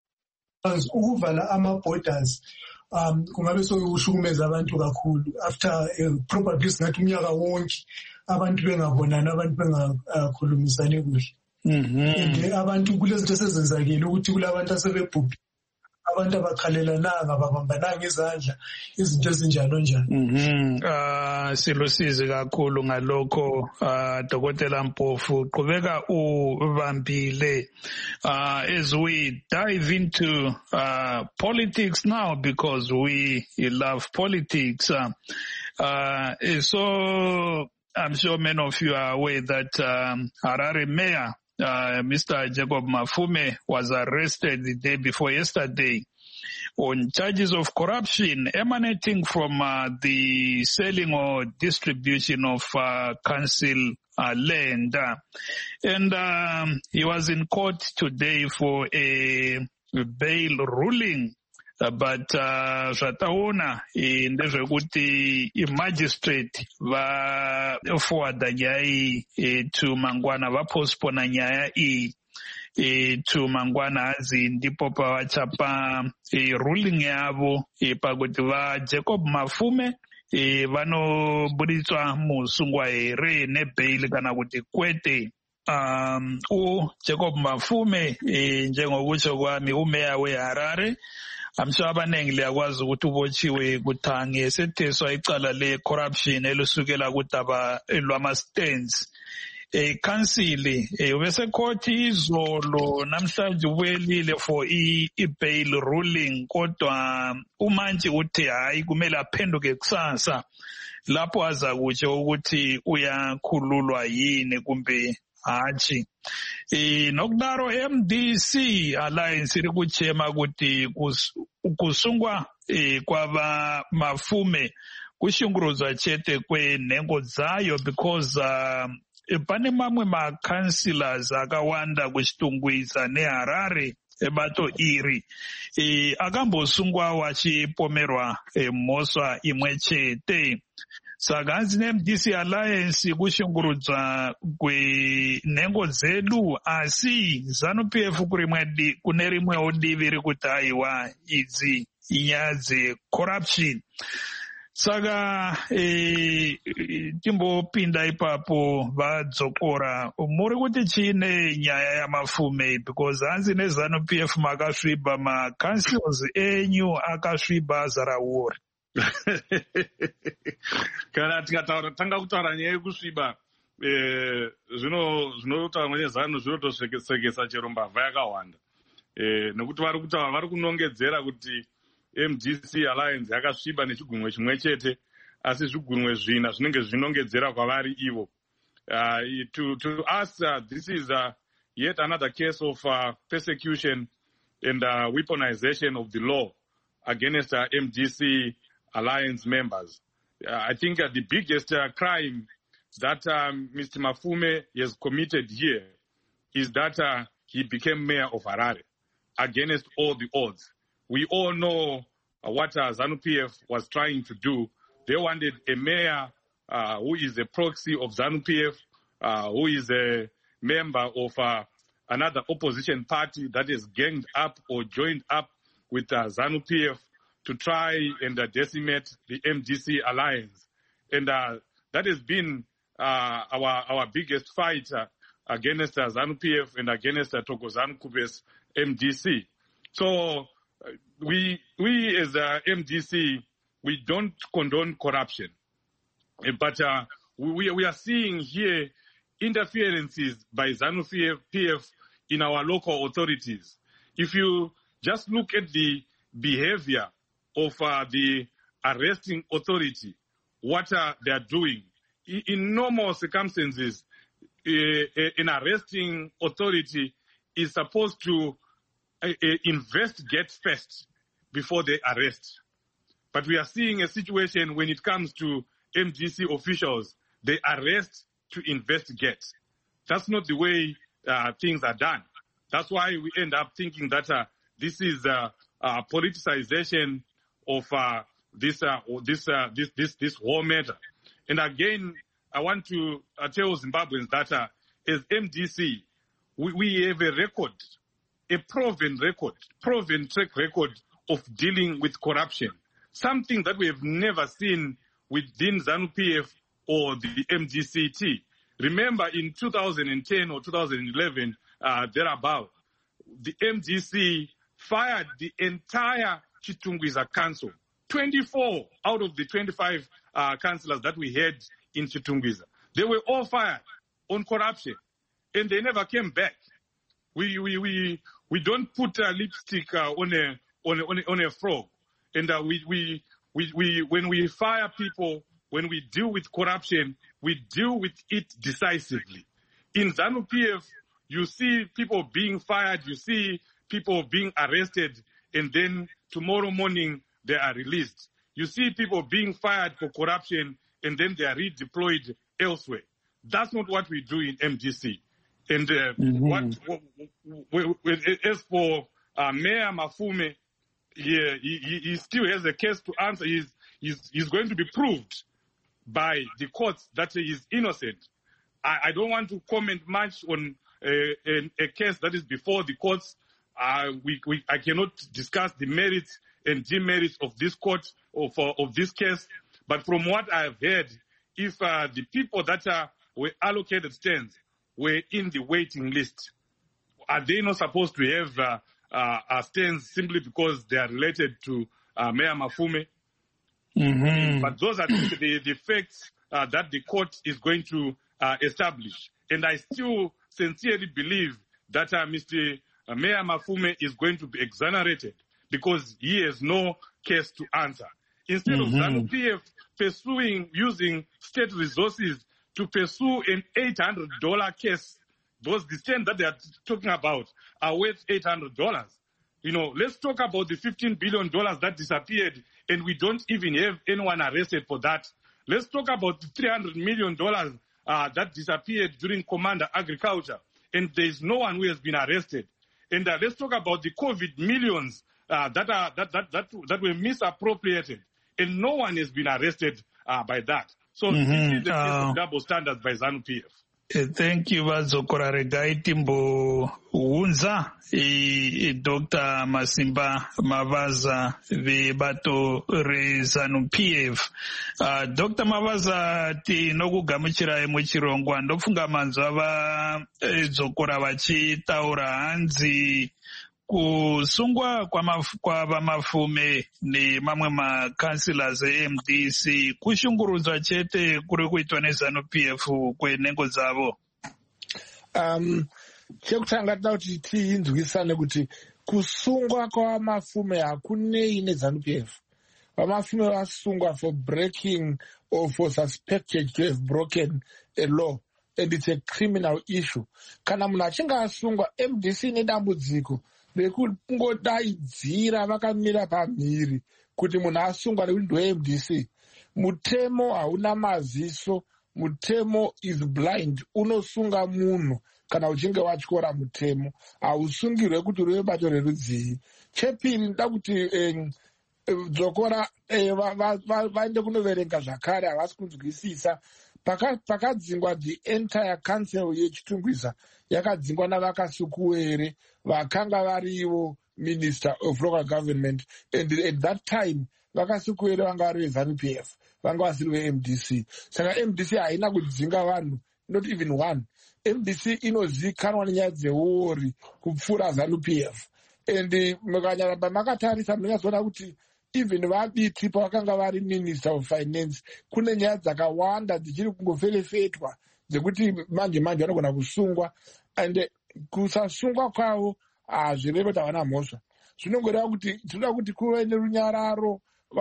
ukuvala ama-borders um kungabe sokuhlukumeza abantu kakhulu after uh, probably singathi umnyaka wonke abantu bengabonani, abantu bengakhulumisani kuhle. And abantu kulezinto esezenzakile ukuthi kulabantu asebebhubhi, abantu abakhalelana ababambananga izandla, izinto ezinjalo njalo. Mhm ah silusizi kakhulu ngalokho Dokotela Mpofu, qhubeka ubambile uh as we dive into uh politics now, because we love politics. uh, uh so I'm sure many of you are aware that um, Harare Mayor Uh, Mister Jacob Mafume was arrested the day before yesterday on charges of corruption emanating from uh, the selling or distribution of uh, council uh, land. Uh, and um, he was in court today for a bail ruling. Uh, but uh, zvataona ndezvekuti magistrate va forwarda nyaya iyi to mangwana, va postpona nyaya iyi to mangwana, hazi ndipo pavachapa ruling yavo pakuti va Jacob Mafume vanobuditswa musungwa here nebail kana kuti kwete. um uJacob Mafume eh, njengokusho kwami umeya weHarare. I'm sure abanengi liyakwazi ukuthi ubotshiwe kuthange setheswa icala le corruption elusukela kudaba lwama-stands. Eh council eh bese court izolo namhlanje ubuyelile for i bail ruling kodwa umantshi uthi hayi kumele aphenduke kusasa lapho aza kutsho ukuthi uyakhululwa yini kumbe hatshi. Eh nokudaro M D C Alliance iri kuchema kuti kusungwa eh kwaba Mafume kushunguruzwa chete kwenhengo dzayo because uh, pane mamwe ma-councillors akawanda kuchitungwiza neHarare ebato iri e, akambosungwawo achipomerwa e, mhosva imwe chete. Saka hanzi ne-M D C Alliance kushungurudzwa kwenhengo dzedu asi ZANU P F kune rimwewo divi rikuti aiwa idzi inyaya dzecorruption. Saka eh, timbopinda ipapo vadzokora muri kuti chine nyaya yamafume because hanzi neZANU P F makasviba ma-councils enyu akasviba azara uri. Kana tikataura tanga kutaura nyaya yekusviba eh zvino zvinotaurwa neZANU zvinotosekesa chero mbavha yakawanda eh nekuti vari kutaura vari kunongedzera kuti M D C Alliance yakasviba nechigumwe chimwe chete asi zvigumwe zvina zvinenge zvinongedzera kwavari ivo. Uh, to, to us, uh, this is uh, yet another case of uh, persecution and uh, weaponization of the law against uh, M D C Alliance members. Uh, I think uh, the biggest uh, crime that um, Mister Mafume has committed here is that uh, he became mayor of Harare against all the odds. We all know uh, what uh, ZANU P F was trying to do. They wanted a mayor uh, who is a proxy of ZANU P F, uh, who is a member of uh, another opposition party that is ganged up or joined up with uh, ZANU P F to try and uh, decimate the M D C Alliance. And uh, that has been uh, our our biggest fight uh, against uh, ZANU P F and against uh, Thokozani Kube's M D C. So uh, we we as uh, M D C, we don't condone corruption, but uh, we we are seeing here interferences by ZANU P F in our local authorities. If you just look at the behavior of uh, the arresting authority, what uh, they are doing, in, in normal circumstances, uh, an arresting authority is supposed to uh, uh, investigate first before they arrest. But we are seeing a situation when it comes to M D C officials, they arrest to investigate. That's not the way uh, things are done. That's why we end up thinking that uh, this is uh, uh, politicization of uh, this, uh, this, uh, this, this, this whole matter. And again, I want to uh, tell Zimbabweans that uh, as M D C, we, we have a record, a proven record, proven track record of dealing with corruption. Something that we have never seen within ZANU P F or the M D C T. Remember in two thousand ten or two thousand eleven, uh, thereabout, the M D C fired the entire Chitungwiza Council. twenty-four out of the twenty-five uh, councillors that we had in Chitungwiza, they were all fired on corruption, and they never came back. We we we we don't put uh, lipstick uh, on a on a, on a on a frog, and uh, we, we we we when we fire people, when we deal with corruption, we deal with it decisively. In ZANU P F, you see people being fired, you see people being arrested, and then tomorrow morning they are released. You see people being fired for corruption, and then they are redeployed elsewhere. That's not what we do in M D C. And uh, mm-hmm. what, what, what, what as for uh, Mayor Mafume, he, he, he still has a case to answer. He's, he's, he's going to be proved by the courts that he is innocent. I, I don't want to comment much on a, a, a case that is before the courts. Uh, we, we, I cannot discuss the merits and demerits of this court or for, of this case. But from what I have heard, if uh, the people that uh, were allocated stands were in the waiting list, are they not supposed to have uh, uh, uh, stands simply because they are related to uh, Mayor Mafume? Mm-hmm. But those are the, the, the facts uh, that the court is going to uh, establish. And I still sincerely believe that uh, Mister Mayor Mafume is going to be exonerated because he has no case to answer. Instead mm-hmm. of ZANU P F pursuing, using state resources to pursue an eight hundred dollars case, those the stands that they are talking about are worth eight hundred dollars. You know, let's talk about the fifteen billion dollars that disappeared and we don't even have anyone arrested for that. Let's talk about the three hundred million dollars uh, that disappeared during Commander Agriculture and there's no one who has been arrested. And uh, let's talk about the COVID millions uh, that, are, that, that, that, that were misappropriated and no one has been arrested uh, by that. So mm-hmm. this is the uh, double standards by ZANU P F. Uh, thank you, Vazokora Regai Timbo Unza, e, e Doctor Masimba Mavaza, Vebato Re ZANU P F. Uh, Doctor Mavaza, ti nogu gamuchira emuchirongwa, ndofunga manzava Zokora Vachi, Taura Hanzi, kusungwa kwa, maf kwa vamafume ni mamwe ma councillors e M D C kushunguruzwa chete kuri kuitwa ne ZANU P F kwenengo dzavo. Um, chekutanga toda kuti tiinzwisane kuti kusungwa kwa vamafume hakunei ne ZANU P F. Vamafume vasungwa for breaking or for suspected to have broken a law and it's a criminal issue. Kana munhu achinge asungwa, M D C nedambudziko rekungodaidzira vakamira pamhiri kuti munhu asungwa nekuti ndo-M D C. Mutemo hauna maziso, mutemo is blind. Unosunga munhu kana uchinge watyora mutemo, hausungirwe kuti urive bato rerudzii. Chepiri ndoda kuti Dzokora vaende kunoverenga zvakare, havasi kunzwisisa. Pakadzingwa the entire council yechitungwiza yakadzingwa navakasukuwere vakanga varivo minister of local government, and at that time vakasukuwere vanga vari veZANU P F, vanga vasiri ve-M D C. Saka M D C haina kudzinga vanhu, not even one. M D C inozikanwa nenyaya dzeori kupfuura ZANU P F. And mukanyaramba makatarisa munyazoona kuti even vabiti pavakanga vari minister of finance kune nyaya dzakawanda dzichiri kungoferefetwa dzekuti manje manje vanogona kusungwa, and kusasungwa kwavo hazvireve kuti havana mhosva. Zvinongoreva kuti tinoda kuti kuve nerunyararo,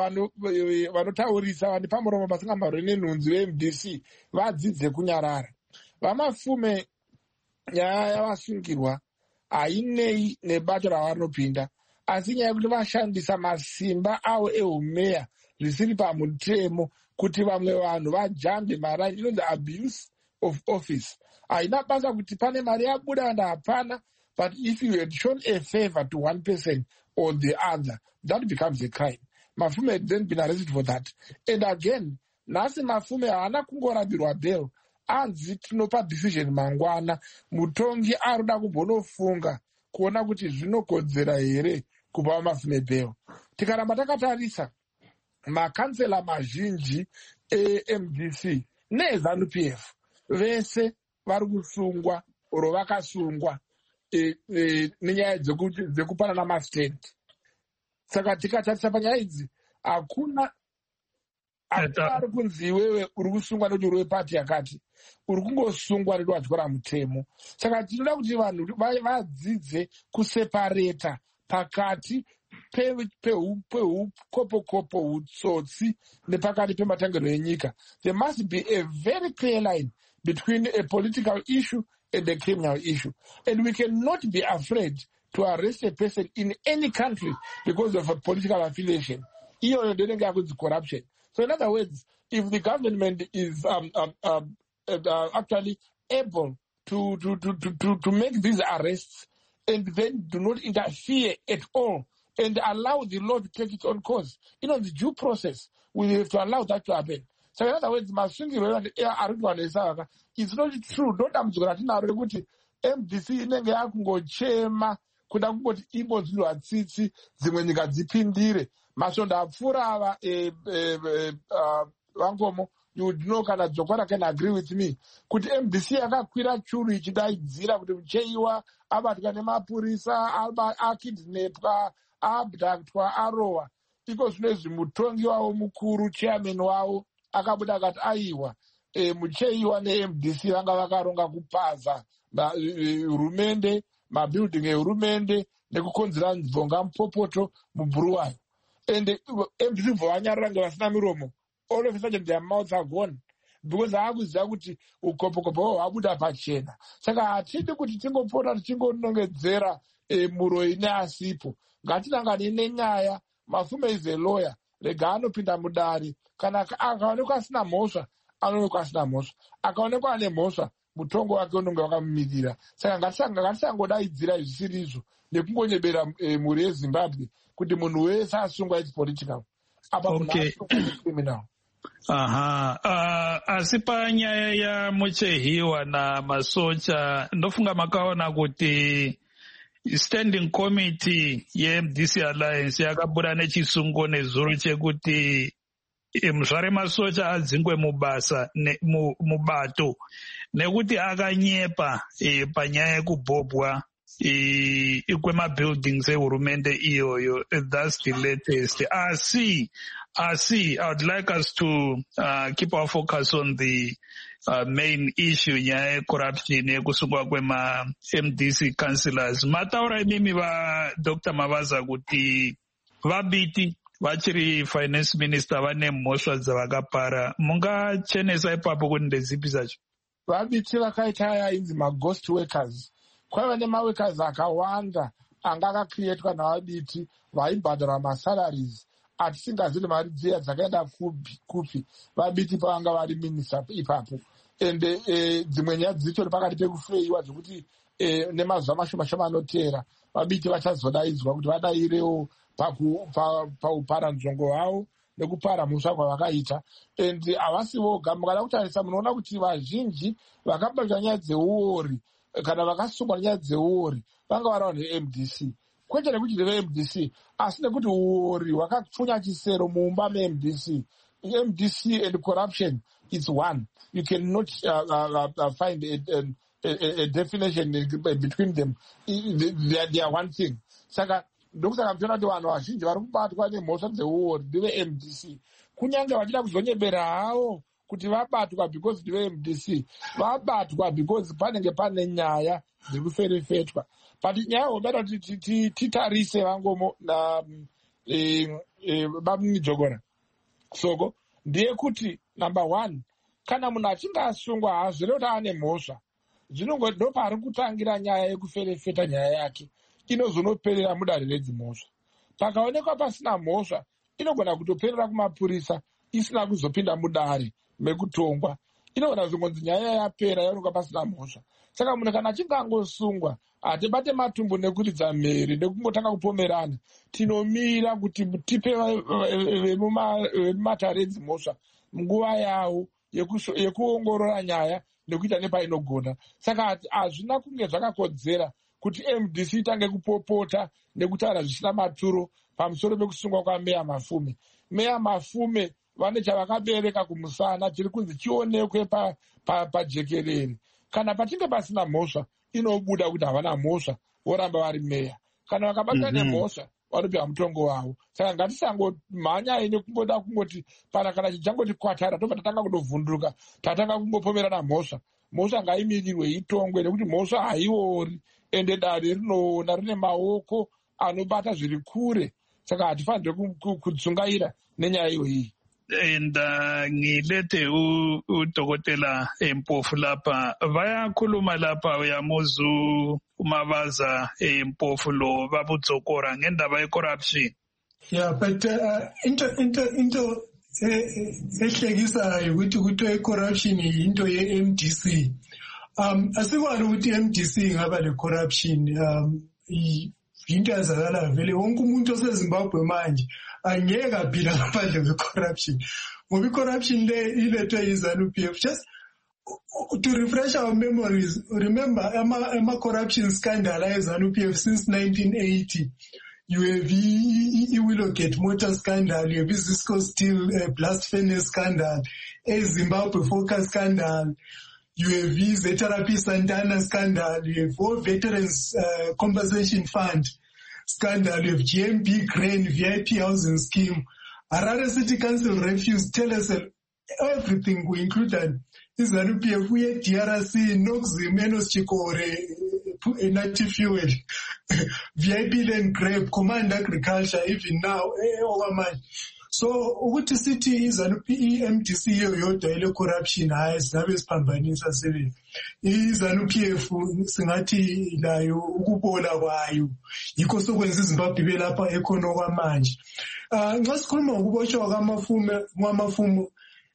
vanotaurisa vane pamuromo pasingamharwe nenhunzi ve-M D C vadzidze kunyarara. Vamafume nyaya yavasungirwa hainei nebato ravanopinda, asi nyaya yekuti vashandisa masimba avo eumeya zvisiri pamutemo kuti vamwe vanhu vajambe mari, inonzi abuse of office. Haina basa kuti pane mari yabuda and hapana, but if you had shown a favor to one person or the other, that becomes a crime. Mafume had then been arrested for that. And again, nasi Mafume haana kungorambirwa bail, anzi tinopa decision mangwana, mutongi aruda kumbonofunga kuona kuti zvinokodzera here kupa Mafume bail. Tikaramba takatarisa makansela mazhinji e-M D C neZANU P F vese vari kusungwa oro vakasungwa e, e, nenyaya dzekupanana mastand. Saka tikatarisa panyaya idzi hakuna ari kunzi iwewe uri kusungwa nekuti uri wepati yakati, uri kungosungwa nekuti watyora mutemo. Saka tinoda kuti vanhu vadzidze kusepareta pakati pehukopo hutsotsi nepakati pematangiro enyika. There must be a very clear line between a political issue and a criminal issue. And we cannot be afraid to arrest a person in any country because of a political affiliation. Corruption. So in other words, if the government is um, um, um, uh, actually able to, to, to, to, to make these arrests and then do not interfere at all and allow the law to take its own course, you know, the due process, we have to allow that to happen. So in other words, it's not true. Don't am M D C inenge yakungochema kuda kungoti imbo zvinhu hatsitsi dzimwe nyika dzipindire. Masvondo apfuura ava vangomo you would know kana Dzokora can agree with me kuti M D C yakakwira churu ichidaidzira kuti Mucheiwa abatwa nemapurisa akidnapwa abductwa arowa iko zvinezvi mutongi wavo mukuru chairman wavo akabuda akati aiwa e, Mucheiwa ne-M D C vanga vakaronga kupaza hurumende mabuilding ehurumende nekukonzera nzonga mupopoto mubhuruwayo and M D C bva vanyarara ngevasina miromo all of a sudden their mouths are gone because haakuziva kuti ukopokopo hwavo hwabuda pachena saka hatidi kuti tingopota tichingonongedzera e, muro ine asipo ngatinangane nenyaya Mafume is a lawyer rega anopinda mudare kana akaonekwa asina mhosva anoonekwa asina mhosva akaonekwa ane mhosva mutongo wake unonge wakamumirira saka ngatisangodaidzira zvisiri izvo nekungonyebera e, mhuri yeZimbabwe kuti munhu wese asungwa its political apa okay. criminal. Aha, uh, asi panyaya ya Mucheiwa na masocha ndofunga makaona kuti standing committee ye-M D C Alliance yakabuda nechisungo nezuro chekuti muzvare masocha adzingwe mubasa ne, mu, mubato nekuti akanyepa e, panyaya yekubhobwa e, kwemabuildings ehurumende iyoyo. That's the latest. Asi asi I would like us to uh, keep our focus on the uh, main issue nyaya corruption yekusungwa kwema M D C councillors. Mataura imimi va Doctor Mavaza kuti vabiti vachiri finance minister vane mhosva dzavakapara. Mungachenesa ipapo kuti ndezipi zacho? Vabiti vakaita aya inzi maghost workers. Kwaiva nemaworkers akawanda anga akacreatwa navabiti vaibhadharwa masalaries atisingazivi mari dziya dzakaenda kupi kupi vabiti pavanga vari minista ipapo ende e, dzimwe nyaya dzitori pakati pekufeyiwa zvekuti e, nemazuva mashoma shoma anoteera vabiti vachazodaidzwa kuti vadairewo paupara nzvongo hwavo nekupara musha kwavakaita and havasi voga mukada kutarisa munoona kuti vazhinji vakabatwa nyaya dzeuori kana vakasungwa nyaya dzeuori vanga vari vanhu ve-M D C kwete nekuti ndeve-M D C asi nekuti uori hwakapfunya chisero muumba me-M D C. M D C and corruption is one. You cannot uh, uh, uh, find a, a, a definition between them. They are, they are one thing. Saka ndokusaka mtiona kuti vanhu vazhinji vari kubatwa nemhosva dzeuori ndeve-M D C kunyange vachida kuzonyebera havo kuti vabatwa because ndeve-M D C vabatwa because panenge pane nyaya dziri kuferefetwa. But nyaya homera kuti titarise vangomo na Babu Dzokora soko ndeyekuti number one kana munhu achinge asungwa haazvire kuti ane mhosva zvinongo ndopari kutangira nyaya yekuferefeta nyaya yake inozonoperera mudare redzimhosva. Pakaonekwa pasina mhosva inogona kutoperera kumapurisa isina kuzopinda mudare mekutongwa inogona kuzongonzi nyaya yapera yaonekwa pasina mhosva. Saka munhu kana achinge angosungwa hatibate matumbu nekuridza mhere nekungotanga kupomerana tinomira kuti tipe vemumatare edzimhosva nguva yavo yekuongorora nyaya nekuita nepainogona. Saka hazvina kunge zvakakodzera kuti M D C itange kupopota nekutaura zvisina maturo pamusoro pekusungwa kwaMeya Mafume. Meya Mafume vane chavakabereka kumusana chiri kunzi chionekwe pajekerere pa, pa kana pachinge pasina mhosva inobuda kuti havana mhosva voramba vari meya. Kana vakabatwa mm-hmm. nemhosva vanopiwa mutongo wavo. Saka ngatisangomhanya ine kungoda kungoti pana kana chichangoti kwatara tobva tatanga kundovhunduruka tatanga kungopomerana mhosva. Mhosva ngaimirirwe itongwe nekuti mhosva haiori ende dare rinoona rine maoko anobata zviri kure. Saka hatifanirwe kudzungaira nenyaya iyoyi. And uh, ngilete udokotela Mpofu lapha vayakhuluma lapha uyamuzu uMavaza Mpofu lo Babu Dzokora ngendaba ye-corruption. Yeah, but uh, into into into ehlekisa ukuthi kuthiwa i-corruption into ye-M D C. Um asikwazi ukuthi i-M D C ingaba le-corruption um into yazakala vele wonke umuntu oseZimbabwe manje angeke aphila ngaphandle kwe-corruption ngoba i-corruption le ilethwe yi-ZANU-P F. Just to refresh our memories, remember ama-corruption scandal ye-ZANU-P F since nineteen eighty. You have the Willowgate motor scandal, you have the Cisco Steel uh, blast furnace scandal, a Zimbabwe Focus scandal, you have the Therapy Santana scandal, you have all Veterans uh, Compensation Fund scandal, you have G M B Grain, V I P housing scheme. Harare City Council refused, tell us everything we included. ZANU P F, we had D R C, Noxi, Menos Chikore, native fuel, V I P land grape, command agriculture, even now, eh, over man. So, what the city is an P M T C yoda corruption has Navis Pambanisa Civil. Is an P F Singati Layo, Ubola Wayu. You could so when this Zimbabwe Lapa Econova Manch. Uh, let's come on, watch our Gamafum, Mamafum.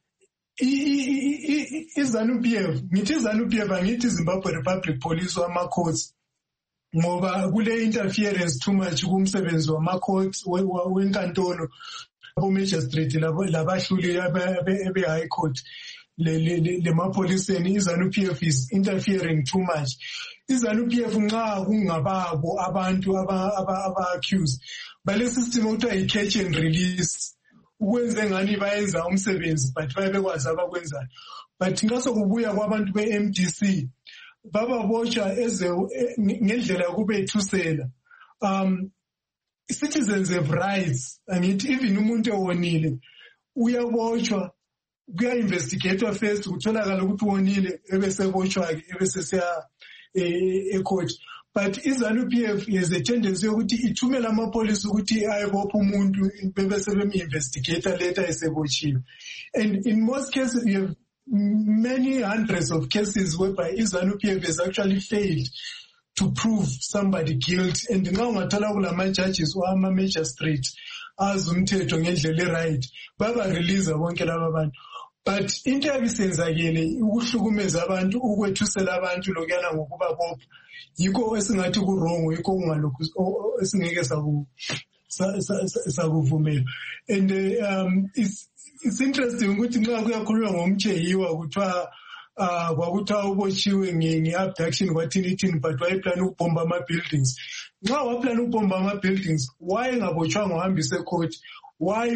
Is an P F, it is an P F, and it is Zimbabwe Republic Police or my courts. Mova, would interference too much, whom sevens or my courts, when Cantono. Major Street, Labashuli, Abbey High Court, the police and ZANU P F is interfering too much. Is ZANU P F Ngaba, Abantu, Aba accused. But the system of a catch and release. When the Aniva's home savings, but five was Aba Wenza. But Naso Kubuya Wabantu by M D C. Baba Bocha is a Ngeldela Gube to sell. Um, Citizens have rights, and it even umuntu wonile uyabotshwa kuya-investigator first kutholakala ukuthi wonile ebesebotshwa-ke ebesesiya e-court. But iZANU P F has a tendency yokuthi ithumele amapolisi ukuthi ayebopha umuntu bebese bemi-investigator later esebotshiwe. And in most cases you have many hundreds of cases whereby iZANU P F has actually failed to prove somebody guilty, and now ungathola kulama judges or ama magistrate azumthetho ngendlela right baba release bonke laba bantu. But into ebisenzakele ukuhlukumeza abantu ukwethusela abantu lokuyana ngokuba bopha yikho esingathi ku wrong, yikho ungalokhu esingeke saku sakuvumela. And uh, um it's it's interesting ukuthi nxa kuyakhulunywa ngomtsheyiwa kuthiwa Uh, kwakuthiwa ubotshiwe nge-abduction kwathini thini, but wayeplan ukubomba ama-buildings. Nxa waplan ukubomba ama-buildings, why ngabotshwanga wahambisa ecourt? Why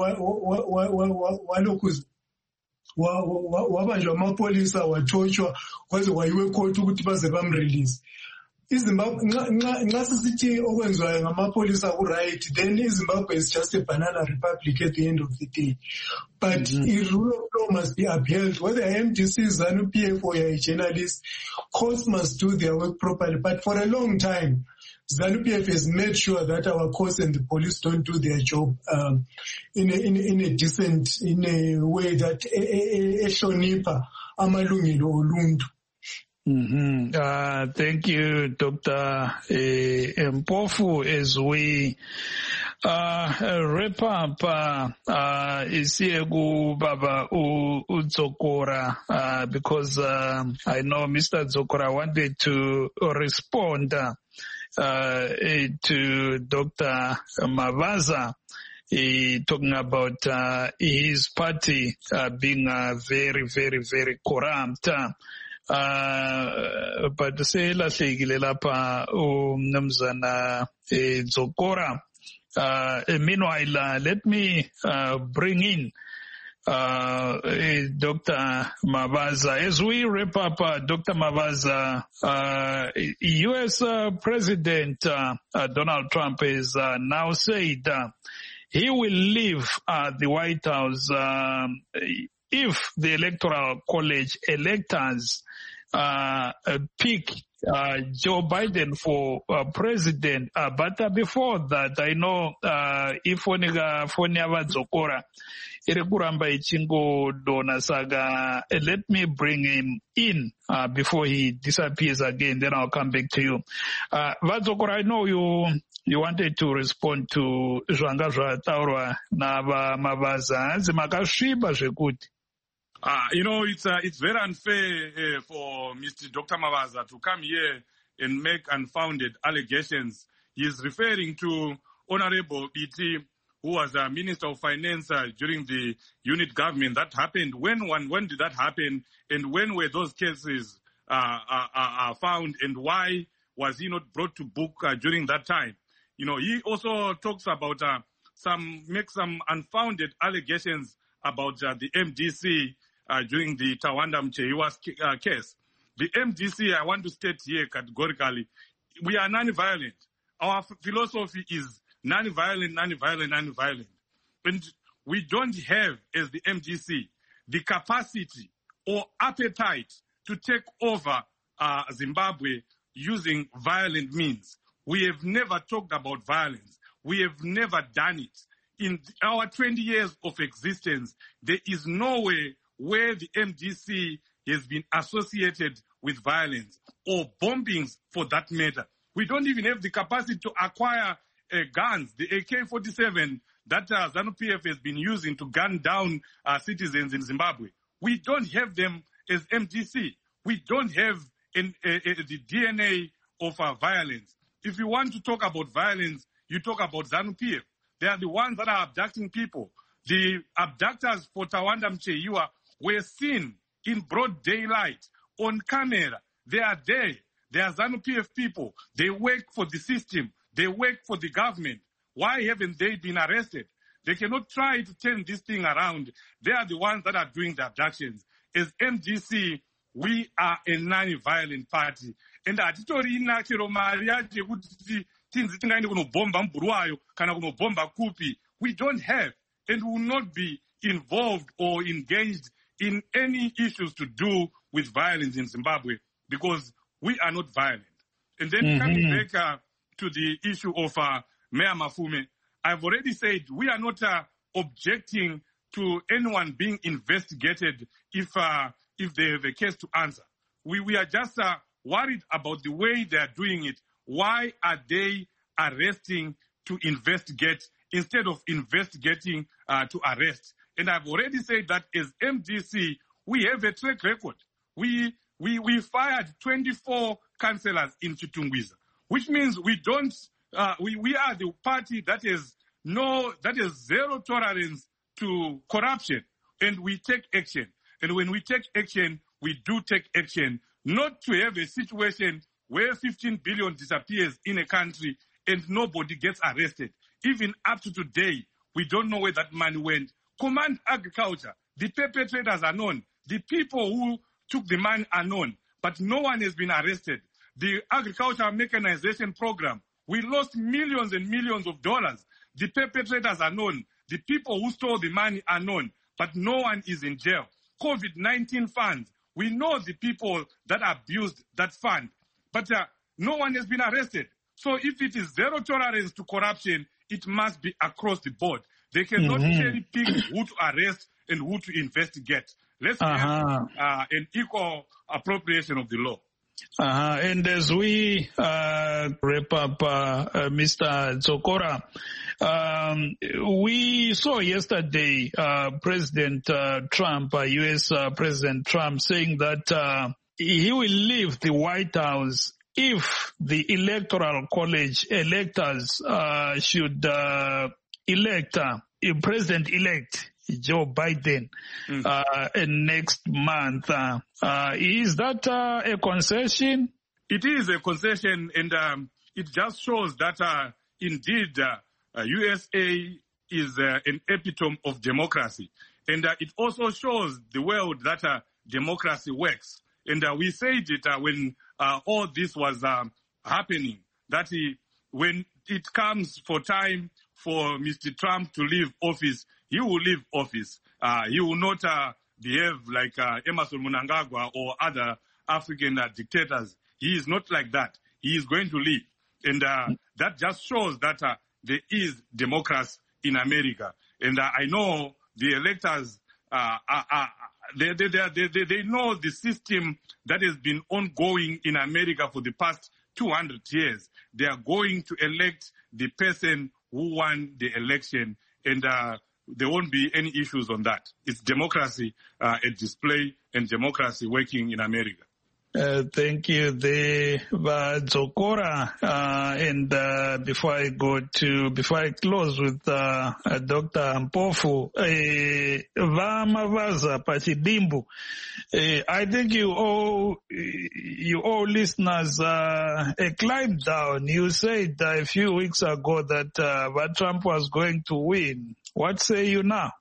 walokhu wabanjwa amapolisa wathotshwa kwaze wayiwe ecourt ukuthi baze bamrelease? iZimbabwe nxa sisithi okwenziwayo ngamapolisa ku-right, then iZimbabwe is just a banana republic at the end of the day. But mm-hmm. the rule of law must be upheld. Whether M D C, ZANU P F, or a journalist, courts must do their work properly. But for a long time, ZANU P F has made sure that our courts and the police don't do their job um, in, a, in, a, in a decent, in a way that ehlonipha amalungelo oluntu. Mm-hmm. Uh, thank you, Doctor Uh, Mpofu. As we uh, wrap up, uh, uh, Isiegu Baba Udzokora, uh, because uh, I know Mister Dzokora wanted to respond uh, to Doctor Mavaza. He talking about uh, his party uh, being uh, very, very, very corrupt. Uh, Uh, but se lahlekile lapha umnumzana Dzokora. Uh, meanwhile, uh, let me uh, bring in uh, Doctor Mavaza. As we wrap up, uh, Doctor Mavaza, uh, U S Uh, President uh, uh, Donald Trump has uh, now said uh, he will leave uh, the White House um, if the Electoral College electors uh, pick uh, Joe Biden for uh, president. Uh, but uh, before that, I know uh, if Foniga Foniava Dzokora, Irekuramba Ichingo Dona Saga, uh, let me bring him in uh, before he disappears again. Then I'll come back to you. Uh, Vadzokora, I know you you wanted to respond to Zhangazwa Taurwa Nava Mavaza. Zimakashiba Shekuti. Uh, you know, it's uh, it's very unfair uh, for Mister Doctor Mavaza to come here and make unfounded allegations. He is referring to Honorable B T, who was a Minister of Finance uh, during the unit government. That happened. When when, when did that happen? And when were those cases uh, uh, uh, found? And why was he not brought to book uh, during that time? You know, he also talks about uh, some, make some unfounded allegations about uh, the M D C uh, during the Tawanda Mcheyiwa uh, case. The M D C, I want to state here categorically, we are non-violent. Our philosophy is non-violent, non-violent, non-violent. And we don't have, as the M D C, the capacity or appetite to take over uh, Zimbabwe using violent means. We have never talked about violence. We have never done it. In our twenty years of existence, there is no way where the M D C has been associated with violence or bombings for that matter. We don't even have the capacity to acquire uh, guns, the A K forty-seven that uh, ZANU-P F has been using to gun down uh, citizens in Zimbabwe. We don't have them as M D C. We don't have in, uh, uh, the D N A of uh, violence. If you want to talk about violence, you talk about ZANU-P F. They are the ones that are abducting people. The abductors for Tawanda Mcheyiwa were seen in broad daylight on camera. They are there. They are ZANU-P F people. They work for the system. They work for the government. Why haven't they been arrested? They cannot try to turn this thing around. They are the ones that are doing the abductions. As M D C, we are a non-violent party. And atitorina chero mari yacho kuti tinzi tingaende kunobomba Mburuwayo kana kunobomba kupi. We don't have and will not be involved or engaged in any issues to do with violence in Zimbabwe because we are not violent. And then mm-hmm. coming back uh, to the issue of uh, Mayor Mafume, I've already said we are not uh, objecting to anyone being investigated if uh, if they have a case to answer. We we are just uh, worried about the way they are doing it. Why are they arresting to investigate instead of investigating uh, to arrest? And I've already said that as M D C, we have a track record. We we we fired twenty-four councillors in Chitungwiza, which means we don't. Uh, we we are the party that is no that is zero tolerance to corruption, and we take action. And when we take action, we do take action, not to have a situation where fifteen billion disappears in a country and nobody gets arrested. Even up to today, we don't know where that money went. Command Agriculture, the perpetrators are known. The people who took the money are known, but no one has been arrested. The agricultural mechanization program, we lost millions and millions of dollars. The perpetrators are known. The people who stole the money are known, but no one is in jail. COVID nineteen funds, we know the people that abused that fund, but uh, no one has been arrested. So if it is zero tolerance to corruption, it must be across the board. They cannot mm-hmm. cherry pick who to arrest and who to investigate. Let's uh-huh. have uh, an equal appropriation of the law. Uh-huh. And as we uh, wrap up, uh, uh, Mister Dzokora, um, we saw yesterday uh, President uh, Trump, uh, U S Uh, President Trump, saying that uh, he will leave the White House if the Electoral College electors uh, should uh, elect uh, a president-elect Joe Biden mm. uh, next month. Uh, uh, is that uh, a concession? It is a concession, and um, it just shows that uh, indeed uh, uh, U S A is uh, an epitome of democracy. And uh, it also shows the world that uh, democracy works. And uh, we said it uh, when uh, all this was um, happening, that he, when it comes for time for Mister Trump to leave office, he will leave office. Uh, he will not uh, behave like uh, Emmerson Mnangagwa or other African uh, dictators. He is not like that. He is going to leave. And uh, that just shows that uh, there is democracy in America. And uh, I know the electors, uh, are, are, they, they, they, they, they know the system that has been ongoing in America for the past two hundred years. They are going to elect the person who won the election, and uh, there won't be any issues on that. It's democracy uh, at display and democracy working in America. Uh, thank you, the uh, Dzokora. Uh, and uh, before I go to, before I close with uh, uh, Doctor Mpofu, uh, Vamavaza Pachidimbu, uh, I think you all, you all listeners, uh, a climb down. You said uh, a few weeks ago that uh, that Trump was going to win. What say you now?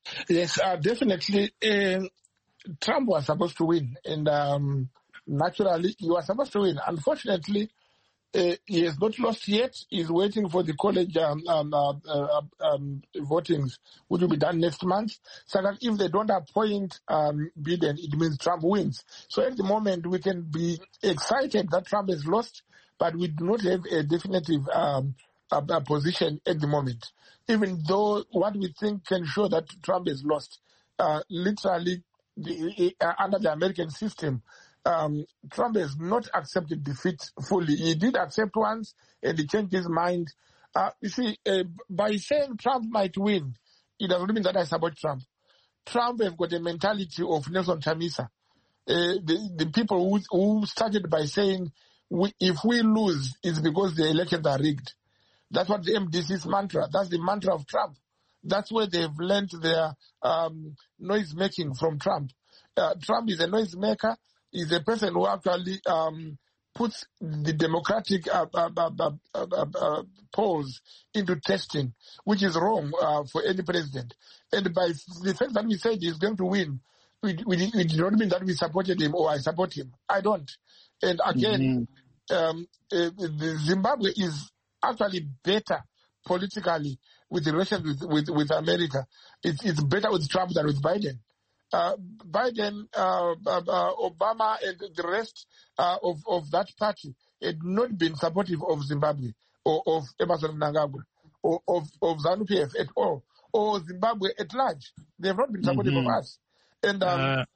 Yes, uh, definitely. Uh, Trump was supposed to win, and um, naturally, he was supposed to win. Unfortunately, uh, he has not lost yet. He's waiting for the college um, um, uh, uh, um, votings, which will be done next month. So that if they don't appoint um, Biden, it means Trump wins. So at the moment, we can be excited that Trump has lost, but we do not have a definitive um, a, a position at the moment. Even though what we think can show that Trump has lost, uh, literally, The, uh, under the American system, um, Trump has not accepted defeat fully. He did accept once, and he changed his mind. Uh, you see, uh, by saying Trump might win, it doesn't mean that I support Trump. Trump has got a mentality of Nelson Chamisa. Uh, the, the people who, who started by saying, we, if we lose, it's because the elections are rigged. That's what the M D C's mantra. That's the mantra of Trump. That's where they've learned their um, noise making from Trump. Uh, Trump is a noise maker. He's a person who actually um, puts the democratic uh, uh, uh, uh, uh, uh, polls into testing, which is wrong uh, for any president. And by the fact that we said he's going to win, we, we, we do not mean that we supported him or I support him. I don't. And again, mm-hmm. um, uh, Zimbabwe is actually better politically with the relations with, with, with America. It's, it's better with Trump than with Biden. Uh, Biden, uh, uh, Obama, and the rest uh, of, of that party had not been supportive of Zimbabwe or of Emmerson Mnangagwa or of, of ZANU P F at all, or Zimbabwe at large. They have not been supportive mm-hmm. of us. And um, uh,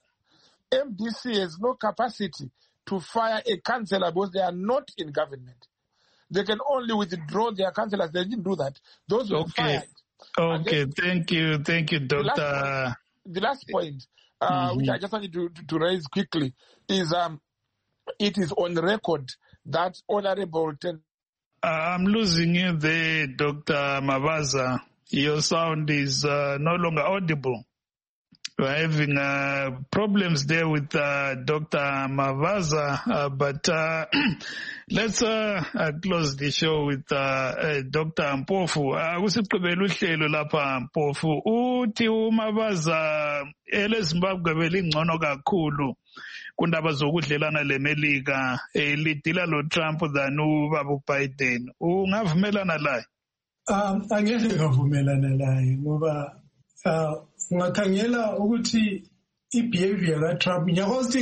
M D C has no capacity to fire a councillor because they are not in government. They can only withdraw their councillors. They didn't do that. Those were okay. fired. Okay, then, thank you. Thank you, Doctor The last point, the last point uh, mm-hmm. which I just wanted to, to, to raise quickly, is um, it is on record that Honorable Ten- uh, I'm losing you there, Doctor Mavaza. Your sound is uh, no longer audible. We're having uh, problems there with uh, Doctor Mavaza, uh, but uh, let's uh, uh, close the show with uh, uh, Doctor Mpofu. Kusiqhubela uhlelo lapha Mpofu. Uthi uMavaza eleZimbabwe belingcono kakhulu kundaba zokudlelana leMelika elidila lo Trump than ubaba Biden. Ungavumelana laye? Um, angeke ngavumelana laye ngoba uh, ungakhangela ukuthi i-behavior kaTrump nyakothi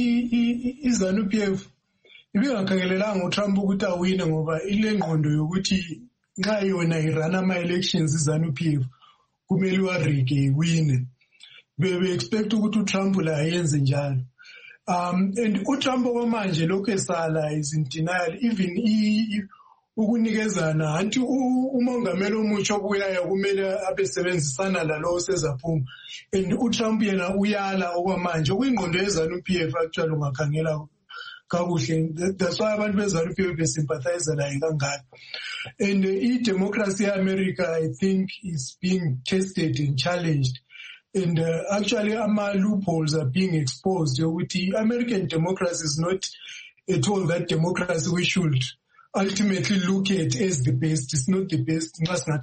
i-ZANU P F ibingakhangelelanga uTrump ukuthi awine ngoba ile ngqondo yokuthi nxa yona irana ama-elections i-ZANU P F kumele warige iwine. Bebe expect ukuthi uTrump la ayenze njalo. Um, and uTrump kwamanje lokhu esala is in denial, even i ukunikezana anti umongameli omutsha obuyayo kumele abesebenzisana lalo sezaphuma, and uTrump yena uyala okwamanje okuyingqondo yeZANU P F actually ungakhangela kakuhle. That's why abantu beZANU P F besympathize laye kangaka. And i-democracy America, I think, is being tested and challenged. And uh, actually, ama loopholes are being exposed. The American democracy is not at all that democracy we should ultimately look at as the best. It's not the best.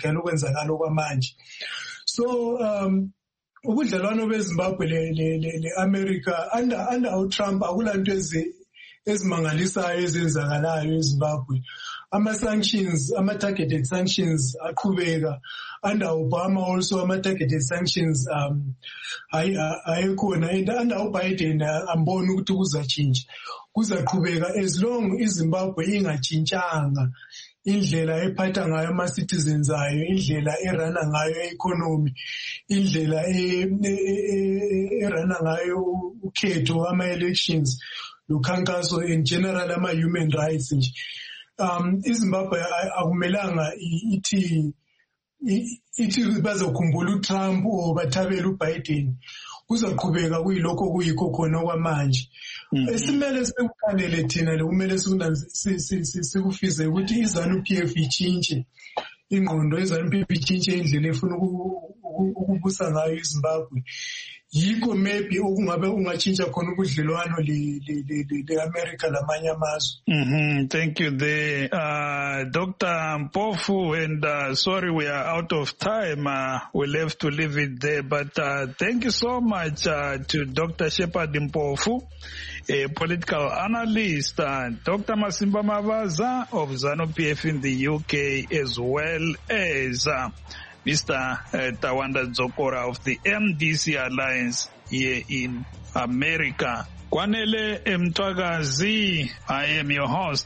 So, um, ubudlelwano beZimbabwe le-America under under Trump akulanto ezimangalisayo ezenzakalayo eZimbabwe. Ama-sanctions, ama-targeted sanctions aqhubeka. Under Obama also ama-targeted sanctions um ayekhona, and under uBiden ambona ukuthi kuzachinja, kuzaqhubeka as long iZimbabwe ingachintshanga indlela ephatha ngayo ama-citizens ayo, indlela erana ngayo economy, indlela erana ngayo ukhetho, ama-elections, lukhankaso in general ama-human rights nje. Um, iZimbabwe akumelanga ithi ithi bazokhumbula uTrump or bathabela uBiden, kuzaqhubeka kuyilokho kuyikho khona kwamanje. Esimele sikukhanele thina le kumele sikufize ukuthi iZANU P F ichintshe ingqondo, iZANU P F ichintshe indlela efuna ukubusa ngayo iZimbabwe, yiko maybe okungabe ungatshintsha khona ubudlelwano le-America lamanye amazwe. Mm-hmm. Thank you there, uh, Doctor Mpofu, and uh, sorry we are out of time. Uh, we'll have to leave it there, but uh, thank you so much uh, to Doctor Shepherd Mpofu, a political analyst, uh, Doctor Masimba Mavaza of ZANU-P F in the U K, as well as uh, Mister Uh, Tawanda Dzokora of the M D C Alliance here in America. Kwanele Mtwagazi, I am your host.